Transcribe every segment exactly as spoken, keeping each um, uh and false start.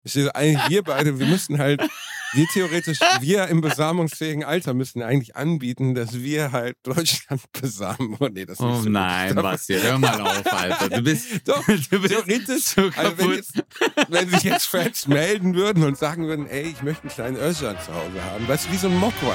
Ich sehe eigentlich, wir beide, wir müssten halt, wir theoretisch, wir im besamungsfähigen Alter müssten eigentlich anbieten, dass wir halt Deutschland besamen. Oh nee, das ist Oh nicht so nein, gut. Basti, hör mal auf, Alter. Du bist, Doch, du bist theoretisch, so also wenn, kaputt. jetzt, wenn sich jetzt Fans melden würden und sagen würden, ey, ich möchte einen kleinen Özcan zu Hause haben, weißt du, wie so ein Mogwai.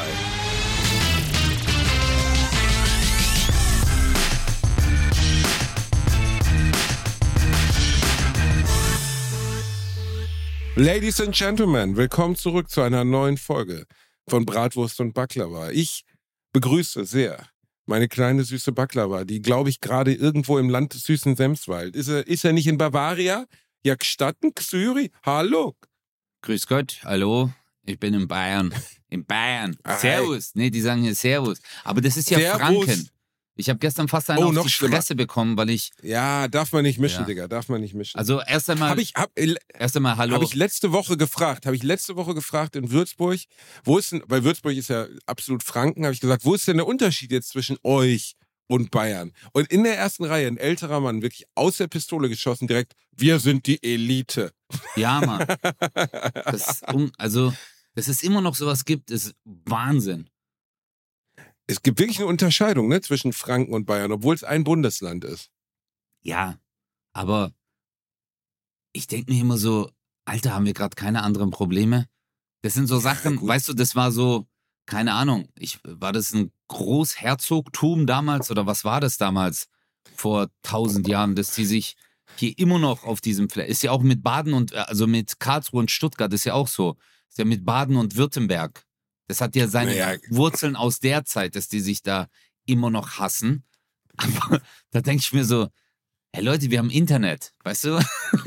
Ladies and Gentlemen, willkommen zurück zu einer neuen Folge von Bratwurst und Baklava. Ich begrüße sehr meine kleine süße Baklava, die, glaube ich, gerade irgendwo im Land des süßen Semswald. Ist er, ist er nicht in Bavaria? Ja, gestatten, Xyri? Hallo? Grüß Gott, hallo, ich bin in Bayern. In Bayern. Hi. Servus. Nee, die sagen hier Servus. Aber das ist ja Servus. Franken. Ich habe gestern fast einen Oh, auf noch die schlimmer. Fresse bekommen, weil ich, Ja, darf man nicht mischen, Ja. Digga, darf man nicht mischen. also erst einmal, Habe ich, hab, erst einmal hallo. Habe ich letzte Woche gefragt, habe ich letzte Woche gefragt in Würzburg, wo ist denn, weil Würzburg ist ja absolut Franken, habe ich gesagt, wo ist denn der Unterschied jetzt zwischen euch und Bayern? Und in der ersten Reihe ein älterer Mann, wirklich aus der Pistole geschossen, direkt, wir sind die Elite. Ja, Mann. Das ist un, also, dass es immer noch sowas gibt, ist Wahnsinn. Es gibt wirklich eine Unterscheidung, ne, zwischen Franken und Bayern, obwohl es ein Bundesland ist. Ja, aber ich denke mir immer so, Alter, haben wir gerade keine anderen Probleme? Das sind so Sachen, gut. weißt du, das war so, keine Ahnung, ich, war das ein Großherzogtum damals oder was war das damals vor tausend Jahren, dass die sich hier immer noch auf diesem Fleck, ist ja auch mit Baden und, also mit Karlsruhe und Stuttgart ist ja auch so, ist ja mit Baden und Württemberg. Das hat ja seine Naja. Wurzeln aus der Zeit, dass die sich da immer noch hassen. Aber da denke ich mir so, hey Leute, wir haben Internet, weißt du?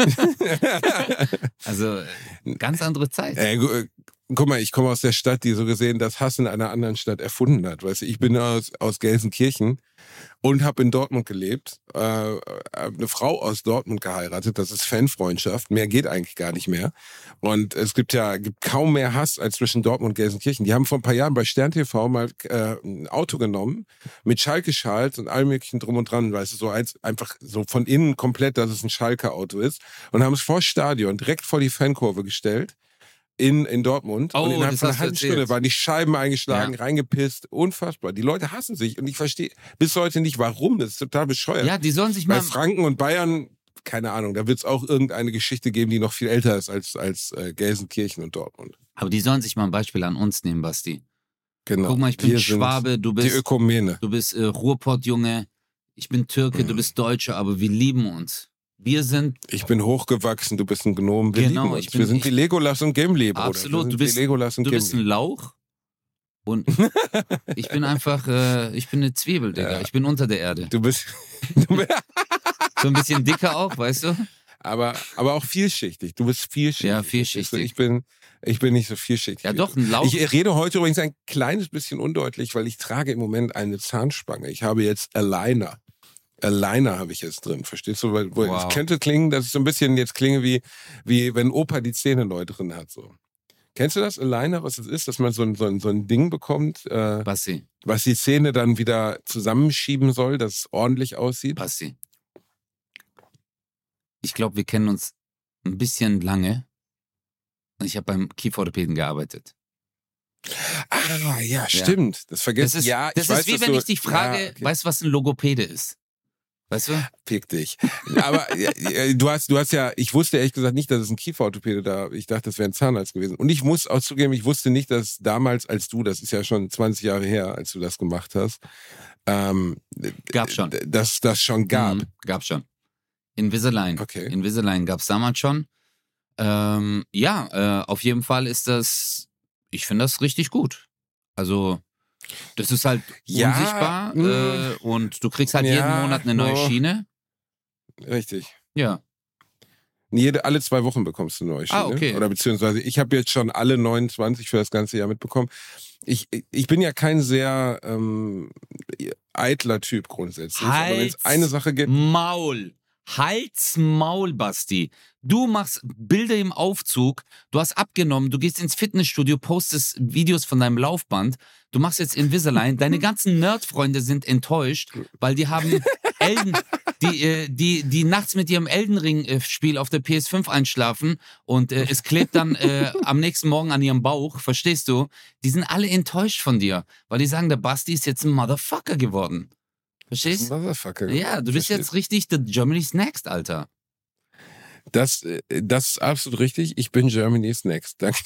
Also, äh, ganz andere Zeit. Äh, gu- äh, guck mal, ich komme aus der Stadt, die so gesehen das Hass in einer anderen Stadt erfunden hat. Weißt du, ich bin aus, aus Gelsenkirchen und habe in Dortmund gelebt. Äh, eine Frau aus Dortmund geheiratet. Das ist Fanfreundschaft. Mehr geht eigentlich gar nicht mehr. Und es gibt ja gibt kaum mehr Hass als zwischen Dortmund und Gelsenkirchen. Die haben vor ein paar Jahren bei Stern T V mal äh, ein Auto genommen mit Schalke-Schals und allem möglichen drum und dran. Weißt du, so eins, einfach so von innen komplett, dass es ein Schalke-Auto ist. Und haben es vor Stadion direkt vor die Fankurve gestellt. In, in Dortmund. Oh, und innerhalb das von hast einer du halben erzählt. Stunde waren die Scheiben eingeschlagen, Ja. reingepisst. Unfassbar. Die Leute hassen sich. Und ich verstehe bis heute nicht, warum. Das ist total bescheuert. Ja, die sollen sich Bei mal. Franken und Bayern, keine Ahnung, da wird es auch irgendeine Geschichte geben, die noch viel älter ist als, als äh, Gelsenkirchen und Dortmund. Aber die sollen sich mal ein Beispiel an uns nehmen, Basti. Genau. Guck mal, ich bin Wir sind Schwabe, du Die bist, Ökumene. du bist äh, Ruhrpott-Junge, ich bin Türke, du bist Deutscher, aber wir lieben uns. Wir sind Ich bin hochgewachsen, du bist ein Gnom. Wir Genau, lieben uns. ich bin- wir sind ich- wie Legolas und Gimli, Bruder. Absolut, Wir sind du bist- wie Legolas und Du bist ein Gimli. Lauch und ich bin einfach, äh, ich bin eine Zwiebel, Digga. Ja. Ich bin unter der Erde. Du bist, du bist So ein bisschen dicker auch, weißt du? aber, aber auch vielschichtig. Du bist vielschichtig. Ja, vielschichtig. Ich bin, ich bin nicht so vielschichtig. Ja wie doch, du. ein Lauch. Ich rede heute übrigens ein kleines bisschen undeutlich, weil ich trage im Moment eine Zahnspange. Ich habe jetzt Aligner. Aligner habe ich jetzt drin, verstehst du? Weil, wo Wow. Es könnte klingen, dass ich so ein bisschen jetzt klinge wie, wie wenn Opa die Zähne neu drin hat. So. Kennst du das, Aligner, was das ist? Dass man so ein, so ein, so ein Ding bekommt, äh, Basti, was die Zähne dann wieder zusammenschieben soll, dass es ordentlich aussieht? Basti. Ich glaube, wir kennen uns ein bisschen lange. Und ich habe beim Kieferorthopäden gearbeitet. Ah, ja, stimmt. Das vergesst Das ist, ja, das ich weiß, ist wie dass wenn du, ich dich frage, ja, okay. weißt du, was ein Logopäde ist? Weißt du? Fick dich. Aber ja, ja, du hast, du hast ja, ich wusste ehrlich gesagt nicht, dass es ein Kieferorthopäde da, ich dachte, das wäre ein Zahnarzt gewesen. Und ich muss auch zugeben, ich wusste nicht, dass damals, als du, das ist ja schon zwanzig Jahre her, als du das gemacht hast, ähm, Gab schon. d- dass das schon gab. Mhm, gab schon. Invisalign. Okay. Invisalign gab es damals schon. Ähm, ja, äh, auf jeden Fall ist das, ich finde das richtig gut. Also, das ist halt Ja, unsichtbar mh. äh, und du kriegst halt Ja, jeden Monat eine neue oh. Schiene. Richtig. Ja. Jede, alle zwei Wochen bekommst du eine neue Schiene. Ah, okay. Oder beziehungsweise ich habe jetzt schon alle neunundzwanzig für das ganze Jahr mitbekommen. Ich, ich bin ja kein sehr ähm, eitler Typ grundsätzlich. Aber wenn es Halt's eine Sache gibt, Maul. Halt's Maul, Basti. Du machst Bilder im Aufzug, du hast abgenommen, du gehst ins Fitnessstudio, postest Videos von deinem Laufband, du machst jetzt Invisalign, deine ganzen Nerd-Freunde sind enttäuscht, weil die haben Elden, die, äh, die, die nachts mit ihrem Elden Ring-Spiel auf der P S fünf einschlafen und äh, es klebt dann äh, am nächsten Morgen an ihrem Bauch, verstehst du? Die sind alle enttäuscht von dir, weil die sagen, der Basti ist jetzt ein Motherfucker geworden. Verstehst? Motherfucker. Ja, du bist Versteht. jetzt richtig the Germany's Next, Alter. Das, äh, das ist absolut richtig. Ich bin Germany's Next. Danke.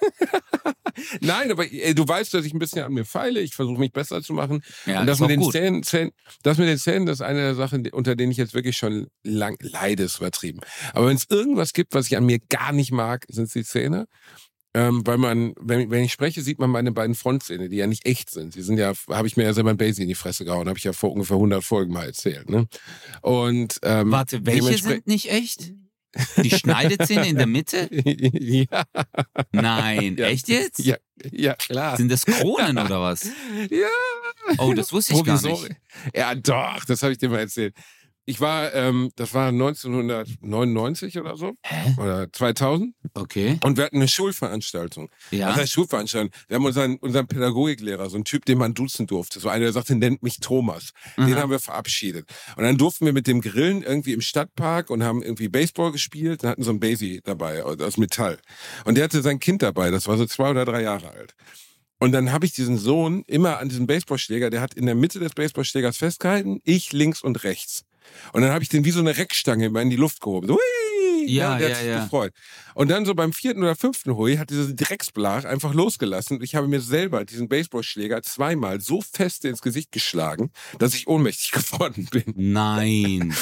Nein, aber ey, du weißt, dass ich ein bisschen an mir feile. Ich versuche mich besser zu machen. Ja, und das ist mit, auch den gut. Zähnen, Zähnen, das mit den Zähnen, das ist eine der Sachen, unter denen ich jetzt wirklich schon lang leide, ist übertrieben. Aber wenn es irgendwas gibt, was ich an mir gar nicht mag, sind es die Zähne. Ähm, weil man, wenn, wenn ich spreche, sieht man meine beiden Frontzähne, die ja nicht echt sind. Die sind ja, habe ich mir ja selber ein Basie in die Fresse gehauen, habe ich ja vor ungefähr hundert Folgen mal erzählt. Ne? Und ähm, Warte, welche sind nicht echt? Die Schneidezähne in der Mitte? ja. Nein, Ja. echt jetzt? Ja, ja, klar. Sind das Kronen oder was? Ja. Oh, das wusste ich gar Provisori- nicht. Ja, doch, das habe ich dir mal erzählt. Ich war, ähm, das war neunzehnhundertneunundneunzig oder so, Hä? oder zweitausend. Okay. Und wir hatten eine Schulveranstaltung. Ja. Was heißt Schulveranstaltung? Wir haben unseren, unseren Pädagogiklehrer, so einen Typ, den man duzen durfte. So einer, der sagte, nennt mich Thomas. Den Aha. haben wir verabschiedet. Und dann durften wir mit dem Grillen irgendwie im Stadtpark und haben irgendwie Baseball gespielt und hatten so einen Basie dabei aus Metall. Und der hatte sein Kind dabei, das war so zwei oder drei Jahre alt. Und dann habe ich diesen Sohn immer an diesem Baseballschläger, der hat in der Mitte des Baseballschlägers festgehalten, ich links und rechts. Und dann habe ich den wie so eine Reckstange immer in die Luft gehoben. So, hui! Ja, der ja, hat sich ja. gefreut. Und dann so beim vierten oder fünften Hui hat dieser Drecksblach einfach losgelassen. Und ich habe mir selber diesen Baseballschläger zweimal so fest ins Gesicht geschlagen, dass ich ohnmächtig geworden bin. Nein.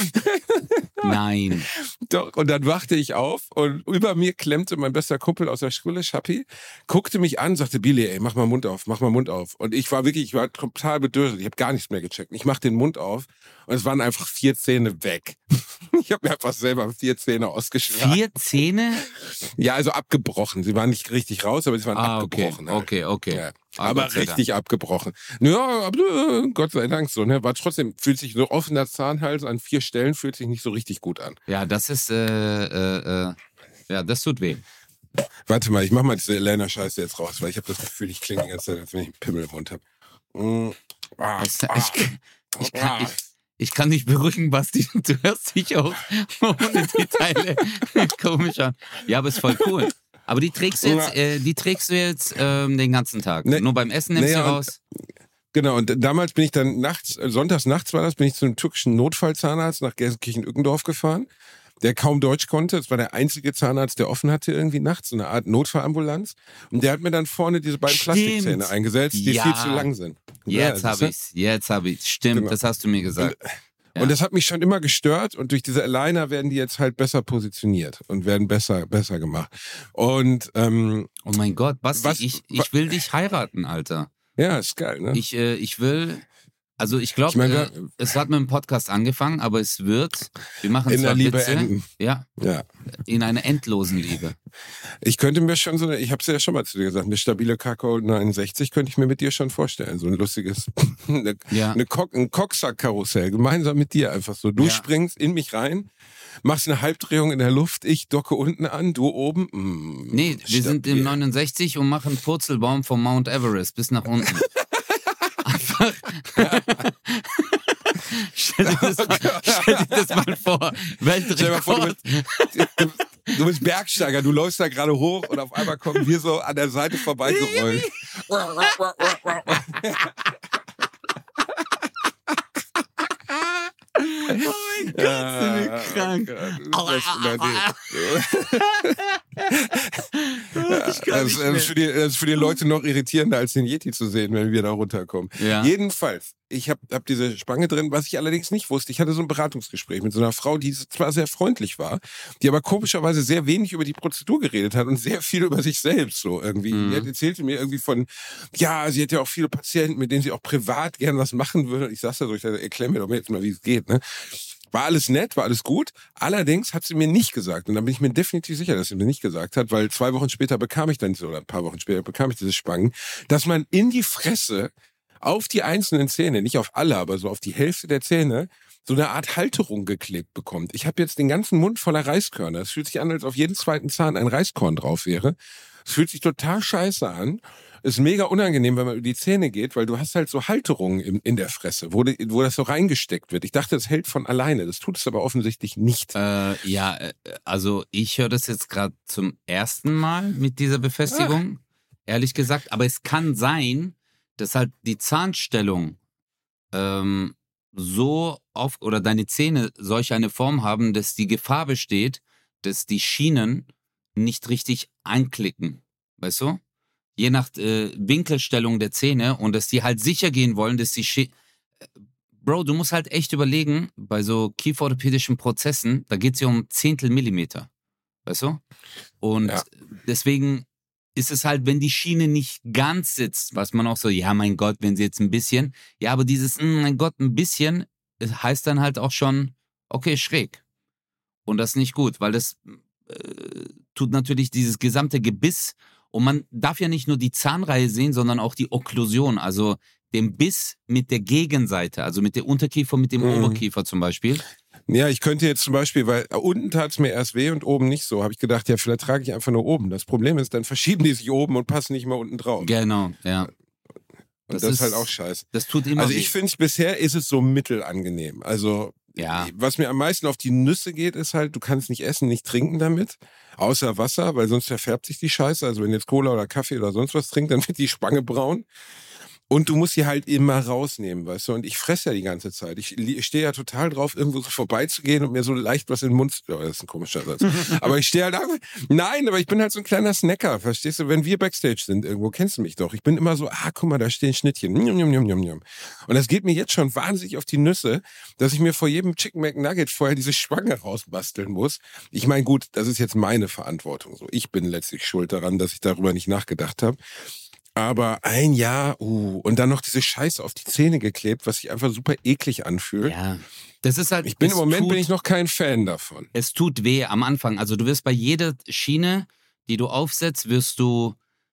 Nein. Doch, und dann wachte ich auf und über mir klemmte mein bester Kumpel aus der Schule, Schappi, guckte mich an, sagte, Billy, ey, mach mal Mund auf, mach mal Mund auf. Und ich war wirklich, ich war total bedürftig, ich habe gar nichts mehr gecheckt. Ich mach den Mund auf und es waren einfach vier Zähne weg. Ich habe mir einfach selber vier Zähne ausgeschlagen. Vier Zähne? Ja, also abgebrochen. Sie waren nicht richtig raus, aber sie waren Ah, okay. abgebrochen. halt. Okay, okay. Ja. Ah, Aber Gott sei richtig abgebrochen. Ja, aber äh, Gott sei Dank so. Ne? War trotzdem, fühlt sich so offener Zahnhals an vier Stellen, fühlt sich nicht so richtig gut an. Ja, das ist, äh, äh, äh, ja, das tut weh. Warte mal, ich mach mal diese Elena-Scheiße jetzt raus, weil ich habe das Gefühl, ich klinge die ganze Zeit, als wenn ich einen Pimmel im Mund habe. Mm. Ah, Ich, ah, ich, ich, kann, ah. ich, ich kann dich beruhigen, Basti. Du hörst dich auch ohne die Teile komisch an. Ja, aber ist voll cool. Aber die trägst du jetzt, äh, die trägst du jetzt ähm, den ganzen Tag. Nee. Nur beim Essen nimmst Nee, du und- raus. Genau, und damals bin ich dann nachts, äh, sonntags nachts war das, bin ich zu einem türkischen Notfallzahnarzt nach Gelsenkirchen-Ückendorf gefahren, der kaum Deutsch konnte. Es war der einzige Zahnarzt, der offen hatte irgendwie nachts, so eine Art Notfallambulanz. Und der hat mir dann vorne diese beiden Stimmt. Plastikzähne eingesetzt, die Ja. viel zu lang sind. Jetzt Ja, habe ich's. Jetzt habe ich's. Stimmt, Genau. das hast du mir gesagt. Ja. Und das hat mich schon immer gestört und durch diese Aligner werden die jetzt halt besser positioniert und werden besser, besser gemacht. Und ähm, Oh mein Gott, Basti, Was- ich, ich will dich heiraten, Alter. ja, ist geil, ne? Ich, äh, ich will, also ich glaube, Ich mein, äh, wir- es hat mit dem Podcast angefangen, aber es wird, wir machen In zwar der Liebe Witze, enden. ja, Ja. in einer endlosen Liebe. Ich könnte mir schon so eine, ich habe es ja schon mal zu dir gesagt, eine stabile Kakao neunundsechzig könnte ich mir mit dir schon vorstellen. So ein lustiges, eine, Ja. eine Cock, ein Cocksack-Karussell, gemeinsam mit dir einfach so. Du Ja. springst in mich rein, machst eine Halbdrehung in der Luft, ich docke unten an, du oben. Mm, Nee, wir sind im stabil. neunundsechzig und machen Purzelbaum vom Mount Everest bis nach unten. Einfach. stell, dir das mal, stell dir das mal vor. Stell dir mal vor, Weltrekord. du bist, du bist Bergsteiger, du läufst da gerade hoch und auf einmal kommen wir so an der Seite vorbeigerollt. Oh mein Gott, sind wir krank. Ich kann Das nicht ist, mehr. für die, das ist für die Leute noch irritierender, als den Yeti zu sehen, wenn wir da runterkommen. Ja. Jedenfalls, ich habe hab diese Spange drin, was ich allerdings nicht wusste. Ich hatte so ein Beratungsgespräch mit so einer Frau, die zwar sehr freundlich war, die aber komischerweise sehr wenig über die Prozedur geredet hat und sehr viel über sich selbst so irgendwie. Mhm. Die hat erzählte mir irgendwie von, ja, sie hat ja auch viele Patienten, mit denen sie auch privat gern was machen würde. Und ich saß da so, ich dachte, erklär mir doch jetzt mal, wie es geht, ne? War alles nett, war alles gut. Allerdings hat sie mir nicht gesagt. Und dann bin ich mir definitiv sicher, dass sie mir nicht gesagt hat, weil zwei Wochen später bekam ich dann, oder ein paar Wochen später bekam ich diese Spangen, dass man in die Fresse auf die einzelnen Zähne, nicht auf alle, aber so auf die Hälfte der Zähne, so eine Art Halterung geklebt bekommt. Ich habe jetzt den ganzen Mund voller Reiskörner. Es fühlt sich an, als auf jeden zweiten Zahn ein Reiskorn drauf wäre. Es fühlt sich total scheiße an. Ist mega unangenehm, wenn man über die Zähne geht, weil du hast halt so Halterungen in, in der Fresse, wo, die, wo das so reingesteckt wird. Ich dachte, das hält von alleine. Das tut es aber offensichtlich nicht. Äh, ja, äh, also ich höre das jetzt gerade zum ersten Mal mit dieser Befestigung, ah. ehrlich gesagt. Aber es kann sein, dass halt die Zahnstellung ähm, so auf oder deine Zähne solch eine Form haben, dass die Gefahr besteht, dass die Schienen nicht richtig einklicken. Weißt du? Je nach äh, Winkelstellung der Zähne und dass die halt sicher gehen wollen, dass die Schi- Bro, du musst halt echt überlegen, bei so kieferorthopädischen Prozessen, da geht es ja um Zehntel Millimeter. Weißt du? Und Ja. deswegen ist es halt, wenn die Schiene nicht ganz sitzt, was man auch so, ja, mein Gott, wenn sie jetzt ein bisschen, ja, aber dieses, mm, mein Gott, ein bisschen, heißt dann halt auch schon, okay, schräg. Und das ist nicht gut, weil das äh, tut natürlich dieses gesamte Gebiss. Und man darf ja nicht nur die Zahnreihe sehen, sondern auch die Okklusion, also den Biss mit der Gegenseite, also mit der Unterkiefer, mit dem Mhm. Oberkiefer zum Beispiel. Ja, ich könnte jetzt zum Beispiel, weil unten tat es mir erst weh und oben nicht so, habe ich gedacht, ja, vielleicht trage ich einfach nur oben. Das Problem ist, dann verschieben die sich oben und passen nicht mehr unten drauf. Genau, ja. Und Das, das, ist ist halt auch scheiße. Das tut immer Also weh. ich finde, bisher ist es so mittelangenehm. Also Ja. was mir am meisten auf die Nüsse geht, ist halt, du kannst nicht essen, nicht trinken damit, außer Wasser, weil sonst verfärbt sich die Scheiße. Also wenn du jetzt Cola oder Kaffee oder sonst was trinkst, dann wird die Spange braun. Und du musst sie halt immer rausnehmen, weißt du? Und ich fresse ja die ganze Zeit. Ich, ich stehe ja total drauf, irgendwo so vorbeizugehen und mir so leicht was in den Mund zu... Oh, das ist ein komischer Satz. Aber ich stehe halt einfach... Nein, aber ich bin halt so ein kleiner Snacker, verstehst du? Wenn wir Backstage sind irgendwo, kennst du mich doch. Ich bin immer so, ah, guck mal, da stehen Schnittchen. Njum, njum, njum, njum, njum. Und das geht mir jetzt schon wahnsinnig auf die Nüsse, dass ich mir vor jedem Chicken McNugget vorher diese Spange rausbasteln muss. Ich meine, gut, das ist jetzt meine Verantwortung. So, ich bin letztlich schuld daran, dass ich darüber nicht nachgedacht habe. Aber ein Jahr, uh, und dann noch diese Scheiße auf die Zähne geklebt, was sich einfach super eklig anfühlt. Ja, das ist halt... Ich bin es im Moment tut, bin ich noch kein Fan davon. Es tut weh am Anfang. Also du wirst bei jeder Schiene, die du aufsetzt, wirst du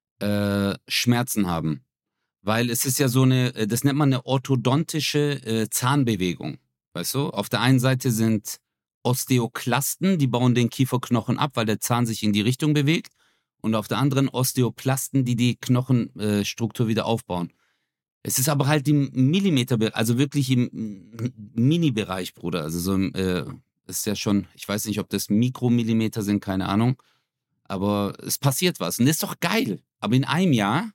äh, Schmerzen haben. Weil es ist ja so eine, das nennt man eine orthodontische äh, Zahnbewegung. Weißt du? Auf der einen Seite sind Osteoklasten, die bauen den Kieferknochen ab, weil der Zahn sich in die Richtung bewegt. Und auf der anderen Osteoplasten, die die Knochenstruktur äh, wieder aufbauen. Es ist aber halt im Millimeter, also wirklich im Mini-Bereich, Bruder. Also so im, äh, ist ja schon, ich weiß nicht, ob das Mikromillimeter sind, keine Ahnung. Aber es passiert was. Und das ist doch geil. Aber in einem Jahr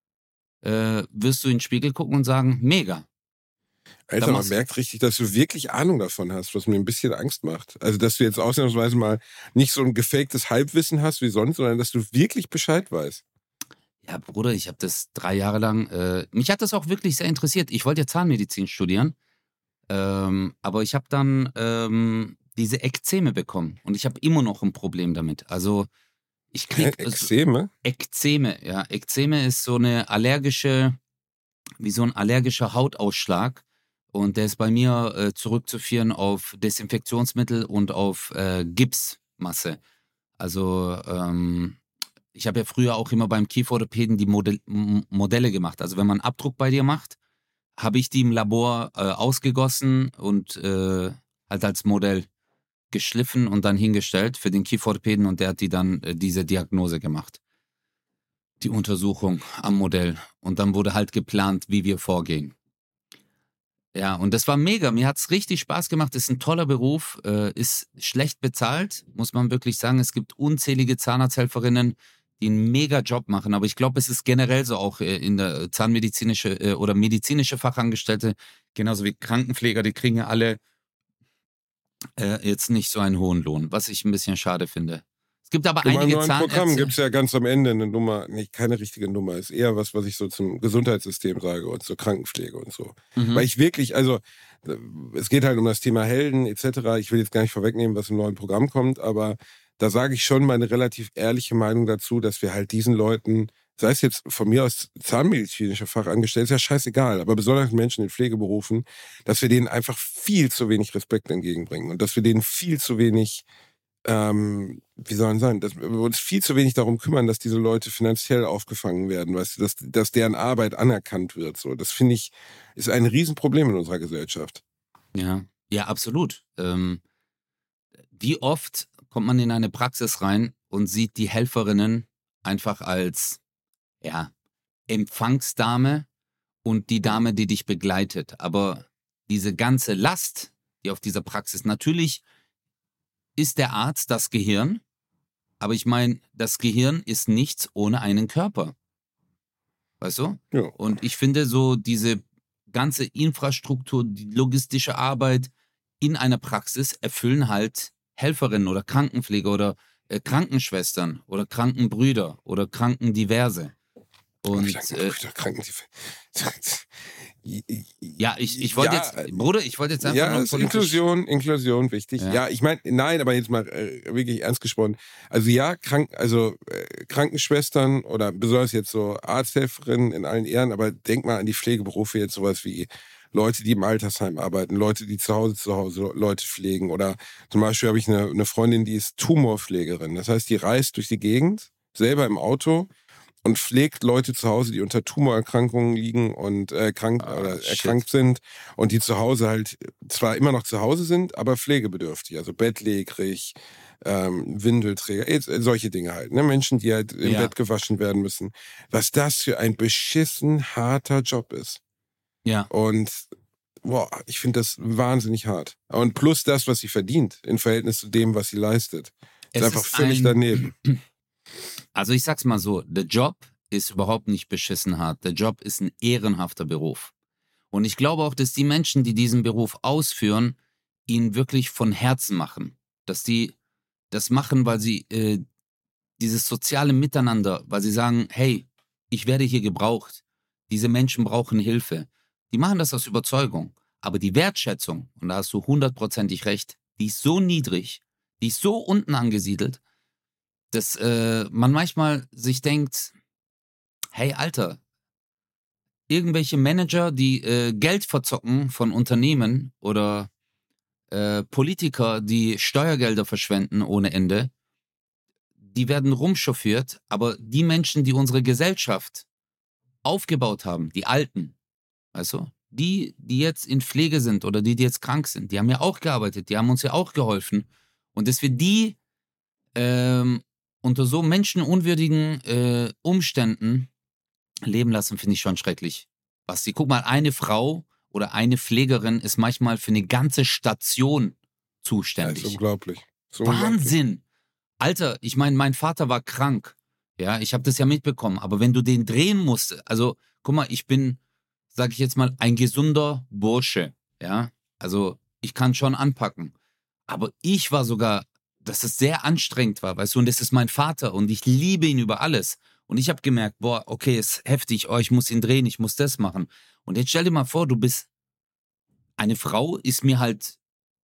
äh, wirst du in den Spiegel gucken und sagen, mega. Alter, man merkt richtig, dass du wirklich Ahnung davon hast, was mir ein bisschen Angst macht. Also, dass du jetzt ausnahmsweise mal nicht so ein gefaktes Halbwissen hast wie sonst, sondern dass du wirklich Bescheid weißt. Ja, Bruder, ich habe das drei Jahre lang, äh, mich hat das auch wirklich sehr interessiert. Ich wollte ja Zahnmedizin studieren, ähm, aber ich habe dann ähm, diese Ekzeme bekommen und ich habe immer noch ein Problem damit. Also, ich krieg... Ekzeme? Ekzeme, ja. Ekzeme ist so eine allergische, wie so ein allergischer Hautausschlag. Und der ist bei mir äh, zurückzuführen auf Desinfektionsmittel und auf äh, Gipsmasse. Also ähm, ich habe ja früher auch immer beim Kieferorthopäden die Modell, M- Modelle gemacht. Also wenn man einen Abdruck bei dir macht, habe ich die im Labor äh, ausgegossen und äh, halt als Modell geschliffen und dann hingestellt für den Kieferorthopäden und der hat die dann äh, diese Diagnose gemacht. Die Untersuchung am Modell. Und dann wurde halt geplant, wie wir vorgehen. Ja, und das war mega. Mir hat's richtig Spaß gemacht. Ist ein toller Beruf, äh, ist schlecht bezahlt, muss man wirklich sagen. Es gibt unzählige Zahnarzthelferinnen, die einen mega Job machen. Aber ich glaube, es ist generell so auch äh, in der zahnmedizinische äh, oder medizinische Fachangestellte, genauso wie Krankenpfleger, die kriegen ja alle äh, jetzt nicht so einen hohen Lohn, was ich ein bisschen schade finde. Es gibt aber In meinem einige neuen Programm Zahnärzte. gibt es ja ganz am Ende eine Nummer, nicht keine richtige Nummer, ist eher was, was ich so zum Gesundheitssystem sage und zur Krankenpflege und so. Mhm. Weil ich wirklich, also es geht halt um das Thema Helden et cetera. Ich will jetzt gar nicht vorwegnehmen, was im neuen Programm kommt, aber da sage ich schon meine relativ ehrliche Meinung dazu, dass wir halt diesen Leuten, sei es jetzt von mir aus zahnmedizinische Fachangestellte, ist ja scheißegal, aber besonders Menschen in Pflegeberufen, dass wir denen einfach viel zu wenig Respekt entgegenbringen und dass wir denen viel zu wenig Ähm, wie soll man sagen, dass wir uns viel zu wenig darum kümmern, dass diese Leute finanziell aufgefangen werden, weißt du, dass, dass deren Arbeit anerkannt wird. So, das finde ich, ist ein Riesenproblem in unserer Gesellschaft. Ja, ja, absolut. Ähm, wie oft kommt man in eine Praxis rein und sieht die Helferinnen einfach als, ja, Empfangsdame und die Dame, die dich begleitet. Aber diese ganze Last, die auf dieser Praxis, natürlich ist der Arzt das Gehirn, aber ich meine, das Gehirn ist nichts ohne einen Körper. Weißt du? Ja. Und ich finde so diese ganze Infrastruktur, die logistische Arbeit in einer Praxis erfüllen halt Helferinnen oder Krankenpfleger oder äh, Krankenschwestern oder Krankenbrüder oder Krankendiverse. Und äh, Kranken, ja, ich, ich wollte ja, jetzt, Bruder, ich wollte jetzt einfach ja, nur ist politisch... Inklusion, Inklusion wichtig. Ja. Ja, ich meine, nein, aber jetzt mal äh, wirklich ernst gesprochen. Also ja, krank, also äh, Krankenschwestern oder besonders jetzt so Arzthelferinnen in allen Ehren, aber denk mal an die Pflegeberufe jetzt sowas wie Leute, die im Altersheim arbeiten, Leute, die zu Hause zu Hause Leute pflegen oder zum Beispiel habe ich eine, eine Freundin, die ist Tumorpflegerin. Das heißt, die reist durch die Gegend, selber im Auto und pflegt Leute zu Hause, die unter Tumorerkrankungen liegen und äh, krank Ah, oder shit. erkrankt sind und die zu Hause halt zwar immer noch zu Hause sind, aber pflegebedürftig, also bettlägerig, ähm, Windelträger, eh, solche Dinge halt. Ne? Menschen, die halt im Ja. Bett gewaschen werden müssen. Was das für ein beschissen harter Job ist. Ja, Und boah, ich finde das wahnsinnig hart. Und plus das, was sie verdient im Verhältnis zu dem, was sie leistet. Ist es einfach ist völlig ein, daneben. Also ich sag's mal so, der Job ist überhaupt nicht beschissen hart. Der Job ist ein ehrenhafter Beruf. Und ich glaube auch, dass die Menschen, die diesen Beruf ausführen, ihn wirklich von Herzen machen. Dass die das machen, weil sie äh, dieses soziale Miteinander, weil sie sagen, hey, ich werde hier gebraucht. Diese Menschen brauchen Hilfe. Die machen das aus Überzeugung. Aber die Wertschätzung, und da hast du hundertprozentig recht, die ist so niedrig, die ist so unten angesiedelt, dass äh, man manchmal sich denkt, hey Alter, irgendwelche Manager, die äh, Geld verzocken von Unternehmen oder äh, Politiker, die Steuergelder verschwenden ohne Ende, die werden rumchauffiert, aber die Menschen, die unsere Gesellschaft aufgebaut haben, die Alten, weißt du, die, die jetzt in Pflege sind oder die, die jetzt krank sind, die haben ja auch gearbeitet, die haben uns ja auch geholfen. Und dass wir die ähm, unter so menschenunwürdigen äh, Umständen leben lassen, finde ich schon schrecklich. Basti, guck mal, eine Frau oder eine Pflegerin ist manchmal für eine ganze Station Ja, ist zuständig. unglaublich. Ist unglaublich. Wahnsinn! Alter, ich meine, mein Vater war krank. Ja, ich habe das ja mitbekommen. Aber wenn du den drehen musst, also, guck mal, ich bin, sag ich jetzt mal, ein gesunder Bursche. Ja, also, ich kann schon anpacken. Aber ich war sogar, dass es sehr anstrengend war, weißt du, und das ist mein Vater und ich liebe ihn über alles. Und ich habe gemerkt, boah, okay, ist heftig, oh, ich muss ihn drehen, ich muss das machen. Und jetzt stell dir mal vor, du bist, eine Frau ist mir halt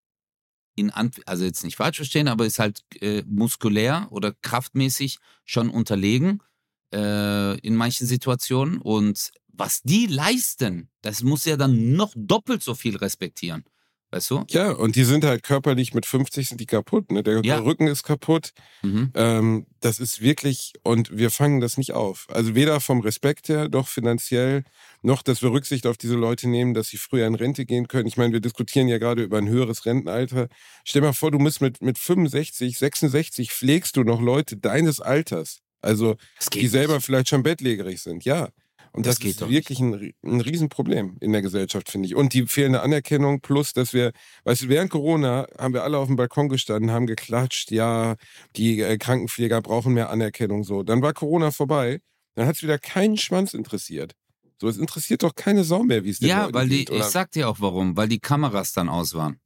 in, Ant also jetzt nicht falsch verstehen, aber ist halt äh, muskulär oder kraftmäßig schon unterlegen äh, in manchen Situationen. Und was die leisten, das muss ja dann noch doppelt so viel respektieren. Weißt du? Ja, und die sind halt körperlich mit fünfzig sind die kaputt. Ne? Der, Ja. der Rücken ist kaputt. Mhm. Ähm, das ist wirklich, und wir fangen das nicht auf. Also weder vom Respekt her, noch finanziell, noch, dass wir Rücksicht auf diese Leute nehmen, dass sie früher in Rente gehen können. Ich meine, wir diskutieren ja gerade über ein höheres Rentenalter. Stell dir mal vor, du musst mit, mit fünfundsechzig, sechsundsechzig pflegst du noch Leute deines Alters. Also, Das geht die selber nicht. vielleicht schon bettlägerig sind, ja. Und Das das, geht ist doch wirklich ein, ein Riesenproblem in der Gesellschaft, finde ich. Und die fehlende Anerkennung plus, dass wir, weißt du, während Corona haben wir alle auf dem Balkon gestanden, haben geklatscht, ja, die äh, Krankenpfleger brauchen mehr Anerkennung, so. Dann war Corona vorbei, dann hat es wieder keinen Schwanz interessiert. So, es interessiert doch keine Sau mehr, wie es den Ja, Leuten weil die, geht, ich oder? sag dir auch warum, weil die Kameras dann aus waren.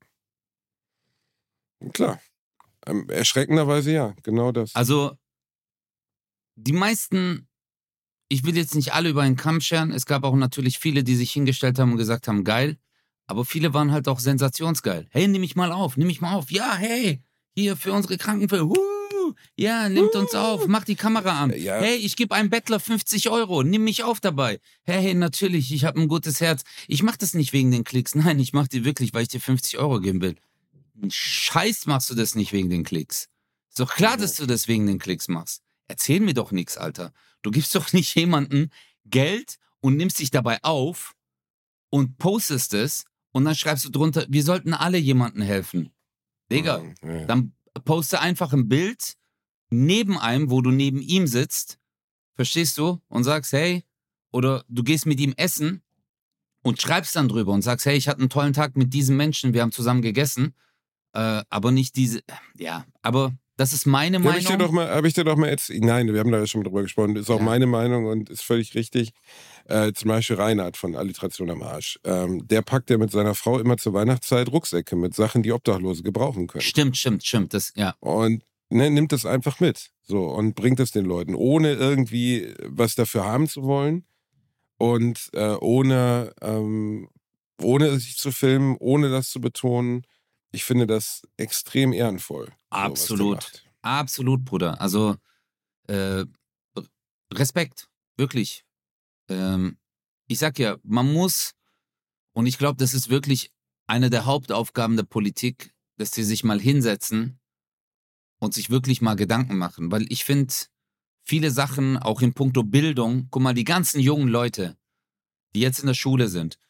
Klar, ähm, erschreckenderweise ja, genau das. Also, die meisten, ich will jetzt nicht alle über einen Kamm scheren, es gab auch natürlich viele, die sich hingestellt haben und gesagt haben, geil, aber viele waren halt auch sensationsgeil. Hey, nimm mich mal auf, nimm mich mal auf. Ja, hey, hier für unsere Krankenpflege. Uh, ja, nimmt uns auf, mach die Kamera an. Ja. Hey, ich gebe einem Bettler fünfzig Euro, nimm mich auf dabei. Hey, hey, natürlich, ich habe ein gutes Herz. Ich mach das nicht wegen den Klicks. Nein, ich mach die wirklich, weil ich dir fünfzig Euro geben will. Scheiß machst du das nicht wegen den Klicks. Ist doch klar, dass du das wegen den Klicks machst. Erzähl mir doch nichts, Alter. Du gibst doch nicht jemandem Geld und nimmst dich dabei auf und postest es und dann schreibst du drunter, wir sollten alle jemandem helfen. Digga, Ja. dann poste einfach ein Bild neben einem, wo du neben ihm sitzt, verstehst du, und sagst, hey, oder du gehst mit ihm essen und schreibst dann drüber und sagst, hey, ich hatte einen tollen Tag mit diesem Menschen, wir haben zusammen gegessen, äh, aber nicht diese, ja, aber das ist meine Ja, habe ich dir doch Meinung. mal, habe ich dir doch mal jetzt, nein, wir haben da ja schon drüber gesprochen, ist auch Ja. meine Meinung und ist völlig richtig. Äh, zum Beispiel Reinhard von Alliteration am Arsch. Ähm, der packt ja mit seiner Frau immer zur Weihnachtszeit Rucksäcke mit Sachen, die Obdachlose gebrauchen können. Stimmt, stimmt, stimmt, das, ja. Und ne, nimmt das einfach mit. So, und bringt es den Leuten, ohne irgendwie was dafür haben zu wollen. Und äh, ohne, ähm, ohne sich zu filmen, ohne das zu betonen. Ich finde das extrem ehrenvoll. So, was der Absolut, macht. absolut, Bruder. Also, äh, Respekt, wirklich. Ähm, ich sag ja, man muss, und ich glaube, das ist wirklich eine der Hauptaufgaben der Politik, dass sie sich mal hinsetzen und sich wirklich mal Gedanken machen. Weil ich finde, viele Sachen, auch in puncto Bildung, guck mal, die ganzen jungen Leute, die jetzt in der Schule sind,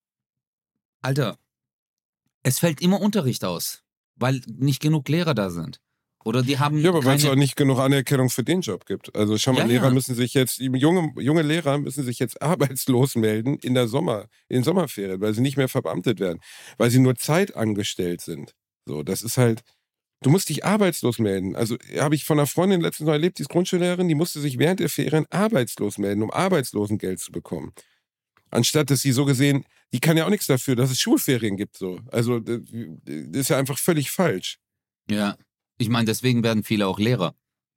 Alter, es fällt immer Unterricht aus, weil nicht genug Lehrer da sind. Oder die haben Ja, aber weil es keine... auch nicht genug Anerkennung für den Job gibt. Also schau mal, Ja, Lehrer ja. müssen sich jetzt, junge, junge Lehrer müssen sich jetzt arbeitslos melden in der Sommer, in den Sommerferien, weil sie nicht mehr verbeamtet werden, weil sie nur zeitangestellt sind. So, das ist halt, du musst dich arbeitslos melden. Also habe ich von einer Freundin letztens noch erlebt, die ist Grundschullehrerin, die musste sich während der Ferien arbeitslos melden, um Arbeitslosengeld zu bekommen. Anstatt dass sie so gesehen, die kann ja auch nichts dafür, dass es Schulferien gibt. So. Also das ist ja einfach völlig falsch. Ja. Ich meine, deswegen werden viele auch Lehrer.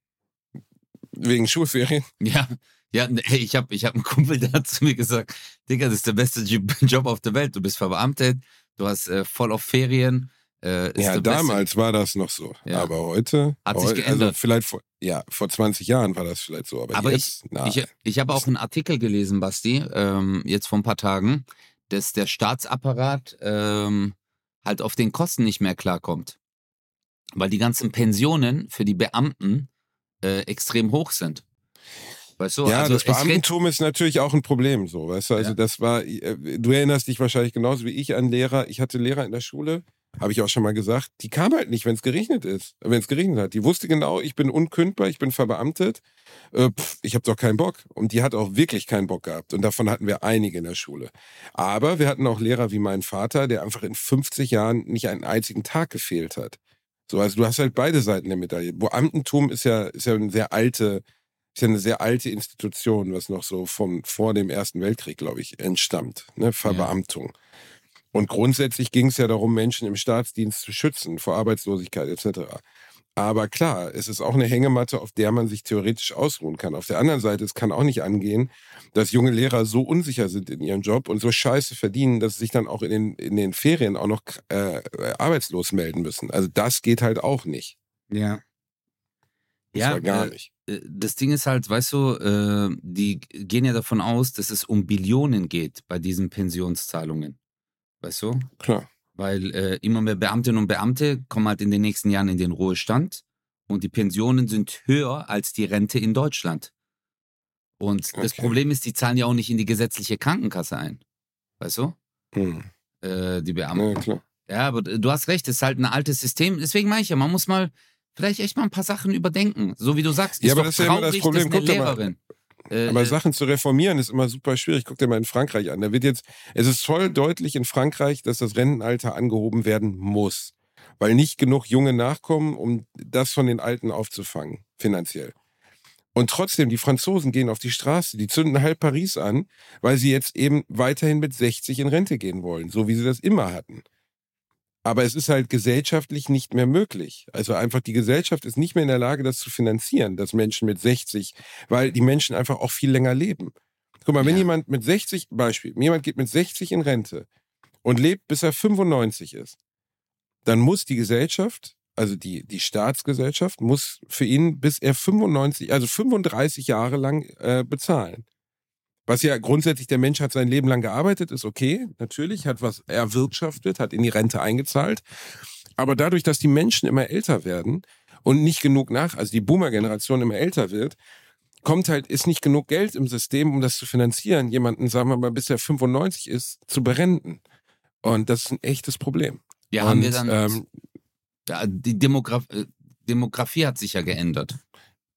Wegen Schulferien. Ja, ja, hey, ich habe ich hab einen Kumpel, der hat zu mir gesagt, Digga, das ist der beste Job auf der Welt. Du bist verbeamtet, du hast äh, voll auf Ferien. Äh, ist Ja, der damals beste. war das noch so. Ja. Aber heute, Hat sich heu- geändert. also vielleicht vor, ja, vor zwanzig Jahren war das vielleicht so. Aber, Aber jetzt, ich, nein. ich, ich habe auch einen Artikel gelesen, Basti, ähm, jetzt vor ein paar Tagen, dass der Staatsapparat ähm, halt auf den Kosten nicht mehr klarkommt. Weil die ganzen Pensionen für die Beamten äh, extrem hoch sind. Weißt du, Ja, also das es redet, Beamtentum ist natürlich auch ein Problem, so, weißt du? Also Ja. das war, äh, du erinnerst dich wahrscheinlich genauso wie ich an Lehrer. Ich hatte Lehrer in der Schule, habe ich auch schon mal gesagt, die kamen halt nicht, wenn es geregnet ist, wenn es geregnet hat. Die wusste genau, ich bin unkündbar, ich bin verbeamtet, äh, pff, ich habe doch keinen Bock. Und die hat auch wirklich keinen Bock gehabt. Und davon hatten wir einige in der Schule. Aber wir hatten auch Lehrer wie mein Vater, der einfach in fünfzig Jahren nicht einen einzigen Tag gefehlt hat. So, also du hast halt beide Seiten der Medaille. Beamtentum ist ja, ist ja eine sehr alte, ist ja eine sehr alte Institution, was noch so vom, vor dem Ersten Weltkrieg, glaube ich, entstammt. Ne? Verbeamtung. Und grundsätzlich ging es ja darum, Menschen im Staatsdienst zu schützen, vor Arbeitslosigkeit et cetera. Aber klar, es ist auch eine Hängematte, auf der man sich theoretisch ausruhen kann. Auf der anderen Seite, es kann auch nicht angehen, dass junge Lehrer so unsicher sind in ihrem Job und so scheiße verdienen, dass sie sich dann auch in den, in den Ferien auch noch äh, arbeitslos melden müssen. Also das geht halt auch nicht. Ja. Das Ja, war gar äh, nicht. äh, das Ding ist halt, weißt du, äh, die gehen ja davon aus, dass es um Billionen geht bei diesen Pensionszahlungen. Weißt du? Klar. Weil äh, immer mehr Beamtinnen und Beamte kommen halt in den nächsten Jahren in den Ruhestand und die Pensionen sind höher als die Rente in Deutschland. Und das Okay. Problem ist, die zahlen ja auch nicht in die gesetzliche Krankenkasse ein. Weißt du? Hm. Äh, die Ja, Beamten. klar. Ja, aber du hast recht, es ist halt ein altes System. Deswegen meine ich ja, man muss mal vielleicht echt mal ein paar Sachen überdenken. So wie du sagst, ist Ja, aber doch das ist ja immer das traurig, Problem. dass eine Guck doch mal. Lehrerin. Äh, Aber äh, Sachen zu reformieren ist immer super schwierig. Guck dir mal in Frankreich an. Da wird jetzt, es ist voll deutlich in Frankreich, dass das Rentenalter angehoben werden muss. Weil nicht genug Junge nachkommen, um das von den Alten aufzufangen, finanziell. Und trotzdem, die Franzosen gehen auf die Straße, die zünden halb Paris an, weil sie jetzt eben weiterhin mit sechzig in Rente gehen wollen, so wie sie das immer hatten. Aber es ist halt gesellschaftlich nicht mehr möglich. Also einfach die Gesellschaft ist nicht mehr in der Lage, das zu finanzieren, dass Menschen mit sechzig, weil die Menschen einfach auch viel länger leben. Guck mal, wenn Ja. jemand mit sechzig, Beispiel, jemand geht mit sechzig in Rente und lebt, bis er fünfundneunzig ist, dann muss die Gesellschaft, also die, die Staatsgesellschaft, muss für ihn, bis er fünfundneunzig, also fünfunddreißig Jahre lang äh, bezahlen. Was ja grundsätzlich, der Mensch hat sein Leben lang gearbeitet, ist okay, natürlich, hat was erwirtschaftet, hat in die Rente eingezahlt. Aber dadurch, dass die Menschen immer älter werden und nicht genug nach, also die Boomer-Generation immer älter wird, kommt halt, ist nicht genug Geld im System, um das zu finanzieren, jemanden, sagen wir mal, bis er fünfundneunzig ist, zu berenten. Und das ist ein echtes Problem. ja, und, haben wir dann. Ähm, Ja, die Demograf äh, Demografie hat sich ja geändert.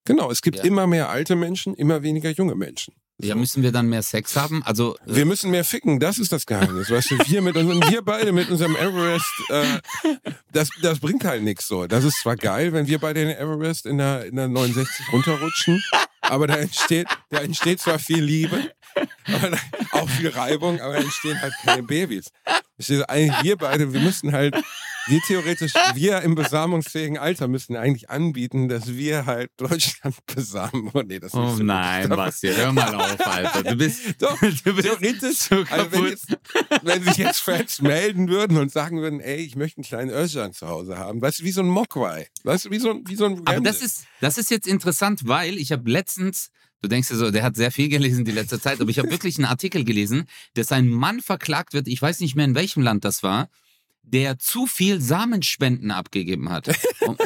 Genau, es gibt Ja. immer mehr alte Menschen, immer weniger junge Menschen. Ja, müssen wir dann mehr Sex haben? Also äh, Wir müssen mehr ficken, das ist das Geheimnis. Weißt du, wir mit unserem, wir beide mit unserem Everest, äh, das, das bringt halt nichts so. Das ist zwar geil, wenn wir beide den Everest in der, in der neunundsechzig runterrutschen, aber da entsteht, da entsteht zwar viel Liebe, aber da, auch viel Reibung, aber da entstehen halt keine Babys. Verstehst du, eigentlich wir beide, wir müssen halt, wir theoretisch, wir im besamungsfähigen Alter müssen eigentlich anbieten, dass wir halt Deutschland besamen. Oh nee, das ist oh nicht so nein, gut. Basti, hör mal auf, Alter. Du bist, Doch, du bist theoretisch, so also wenn, kaputt. jetzt, wenn sich jetzt Fans melden würden und sagen würden, ey, ich möchte einen kleinen Özcan zu Hause haben, weißt du, wie so ein Mogwai, weißt du, wie so ein, wie so ein Aber das ist, das ist jetzt interessant, weil ich habe letztens, du denkst dir so, der hat sehr viel gelesen die letzte Zeit, aber ich habe wirklich einen Artikel gelesen, dass ein Mann verklagt wird, ich weiß nicht mehr in welchem Land das war, der zu viel Samenspenden abgegeben hat. Und,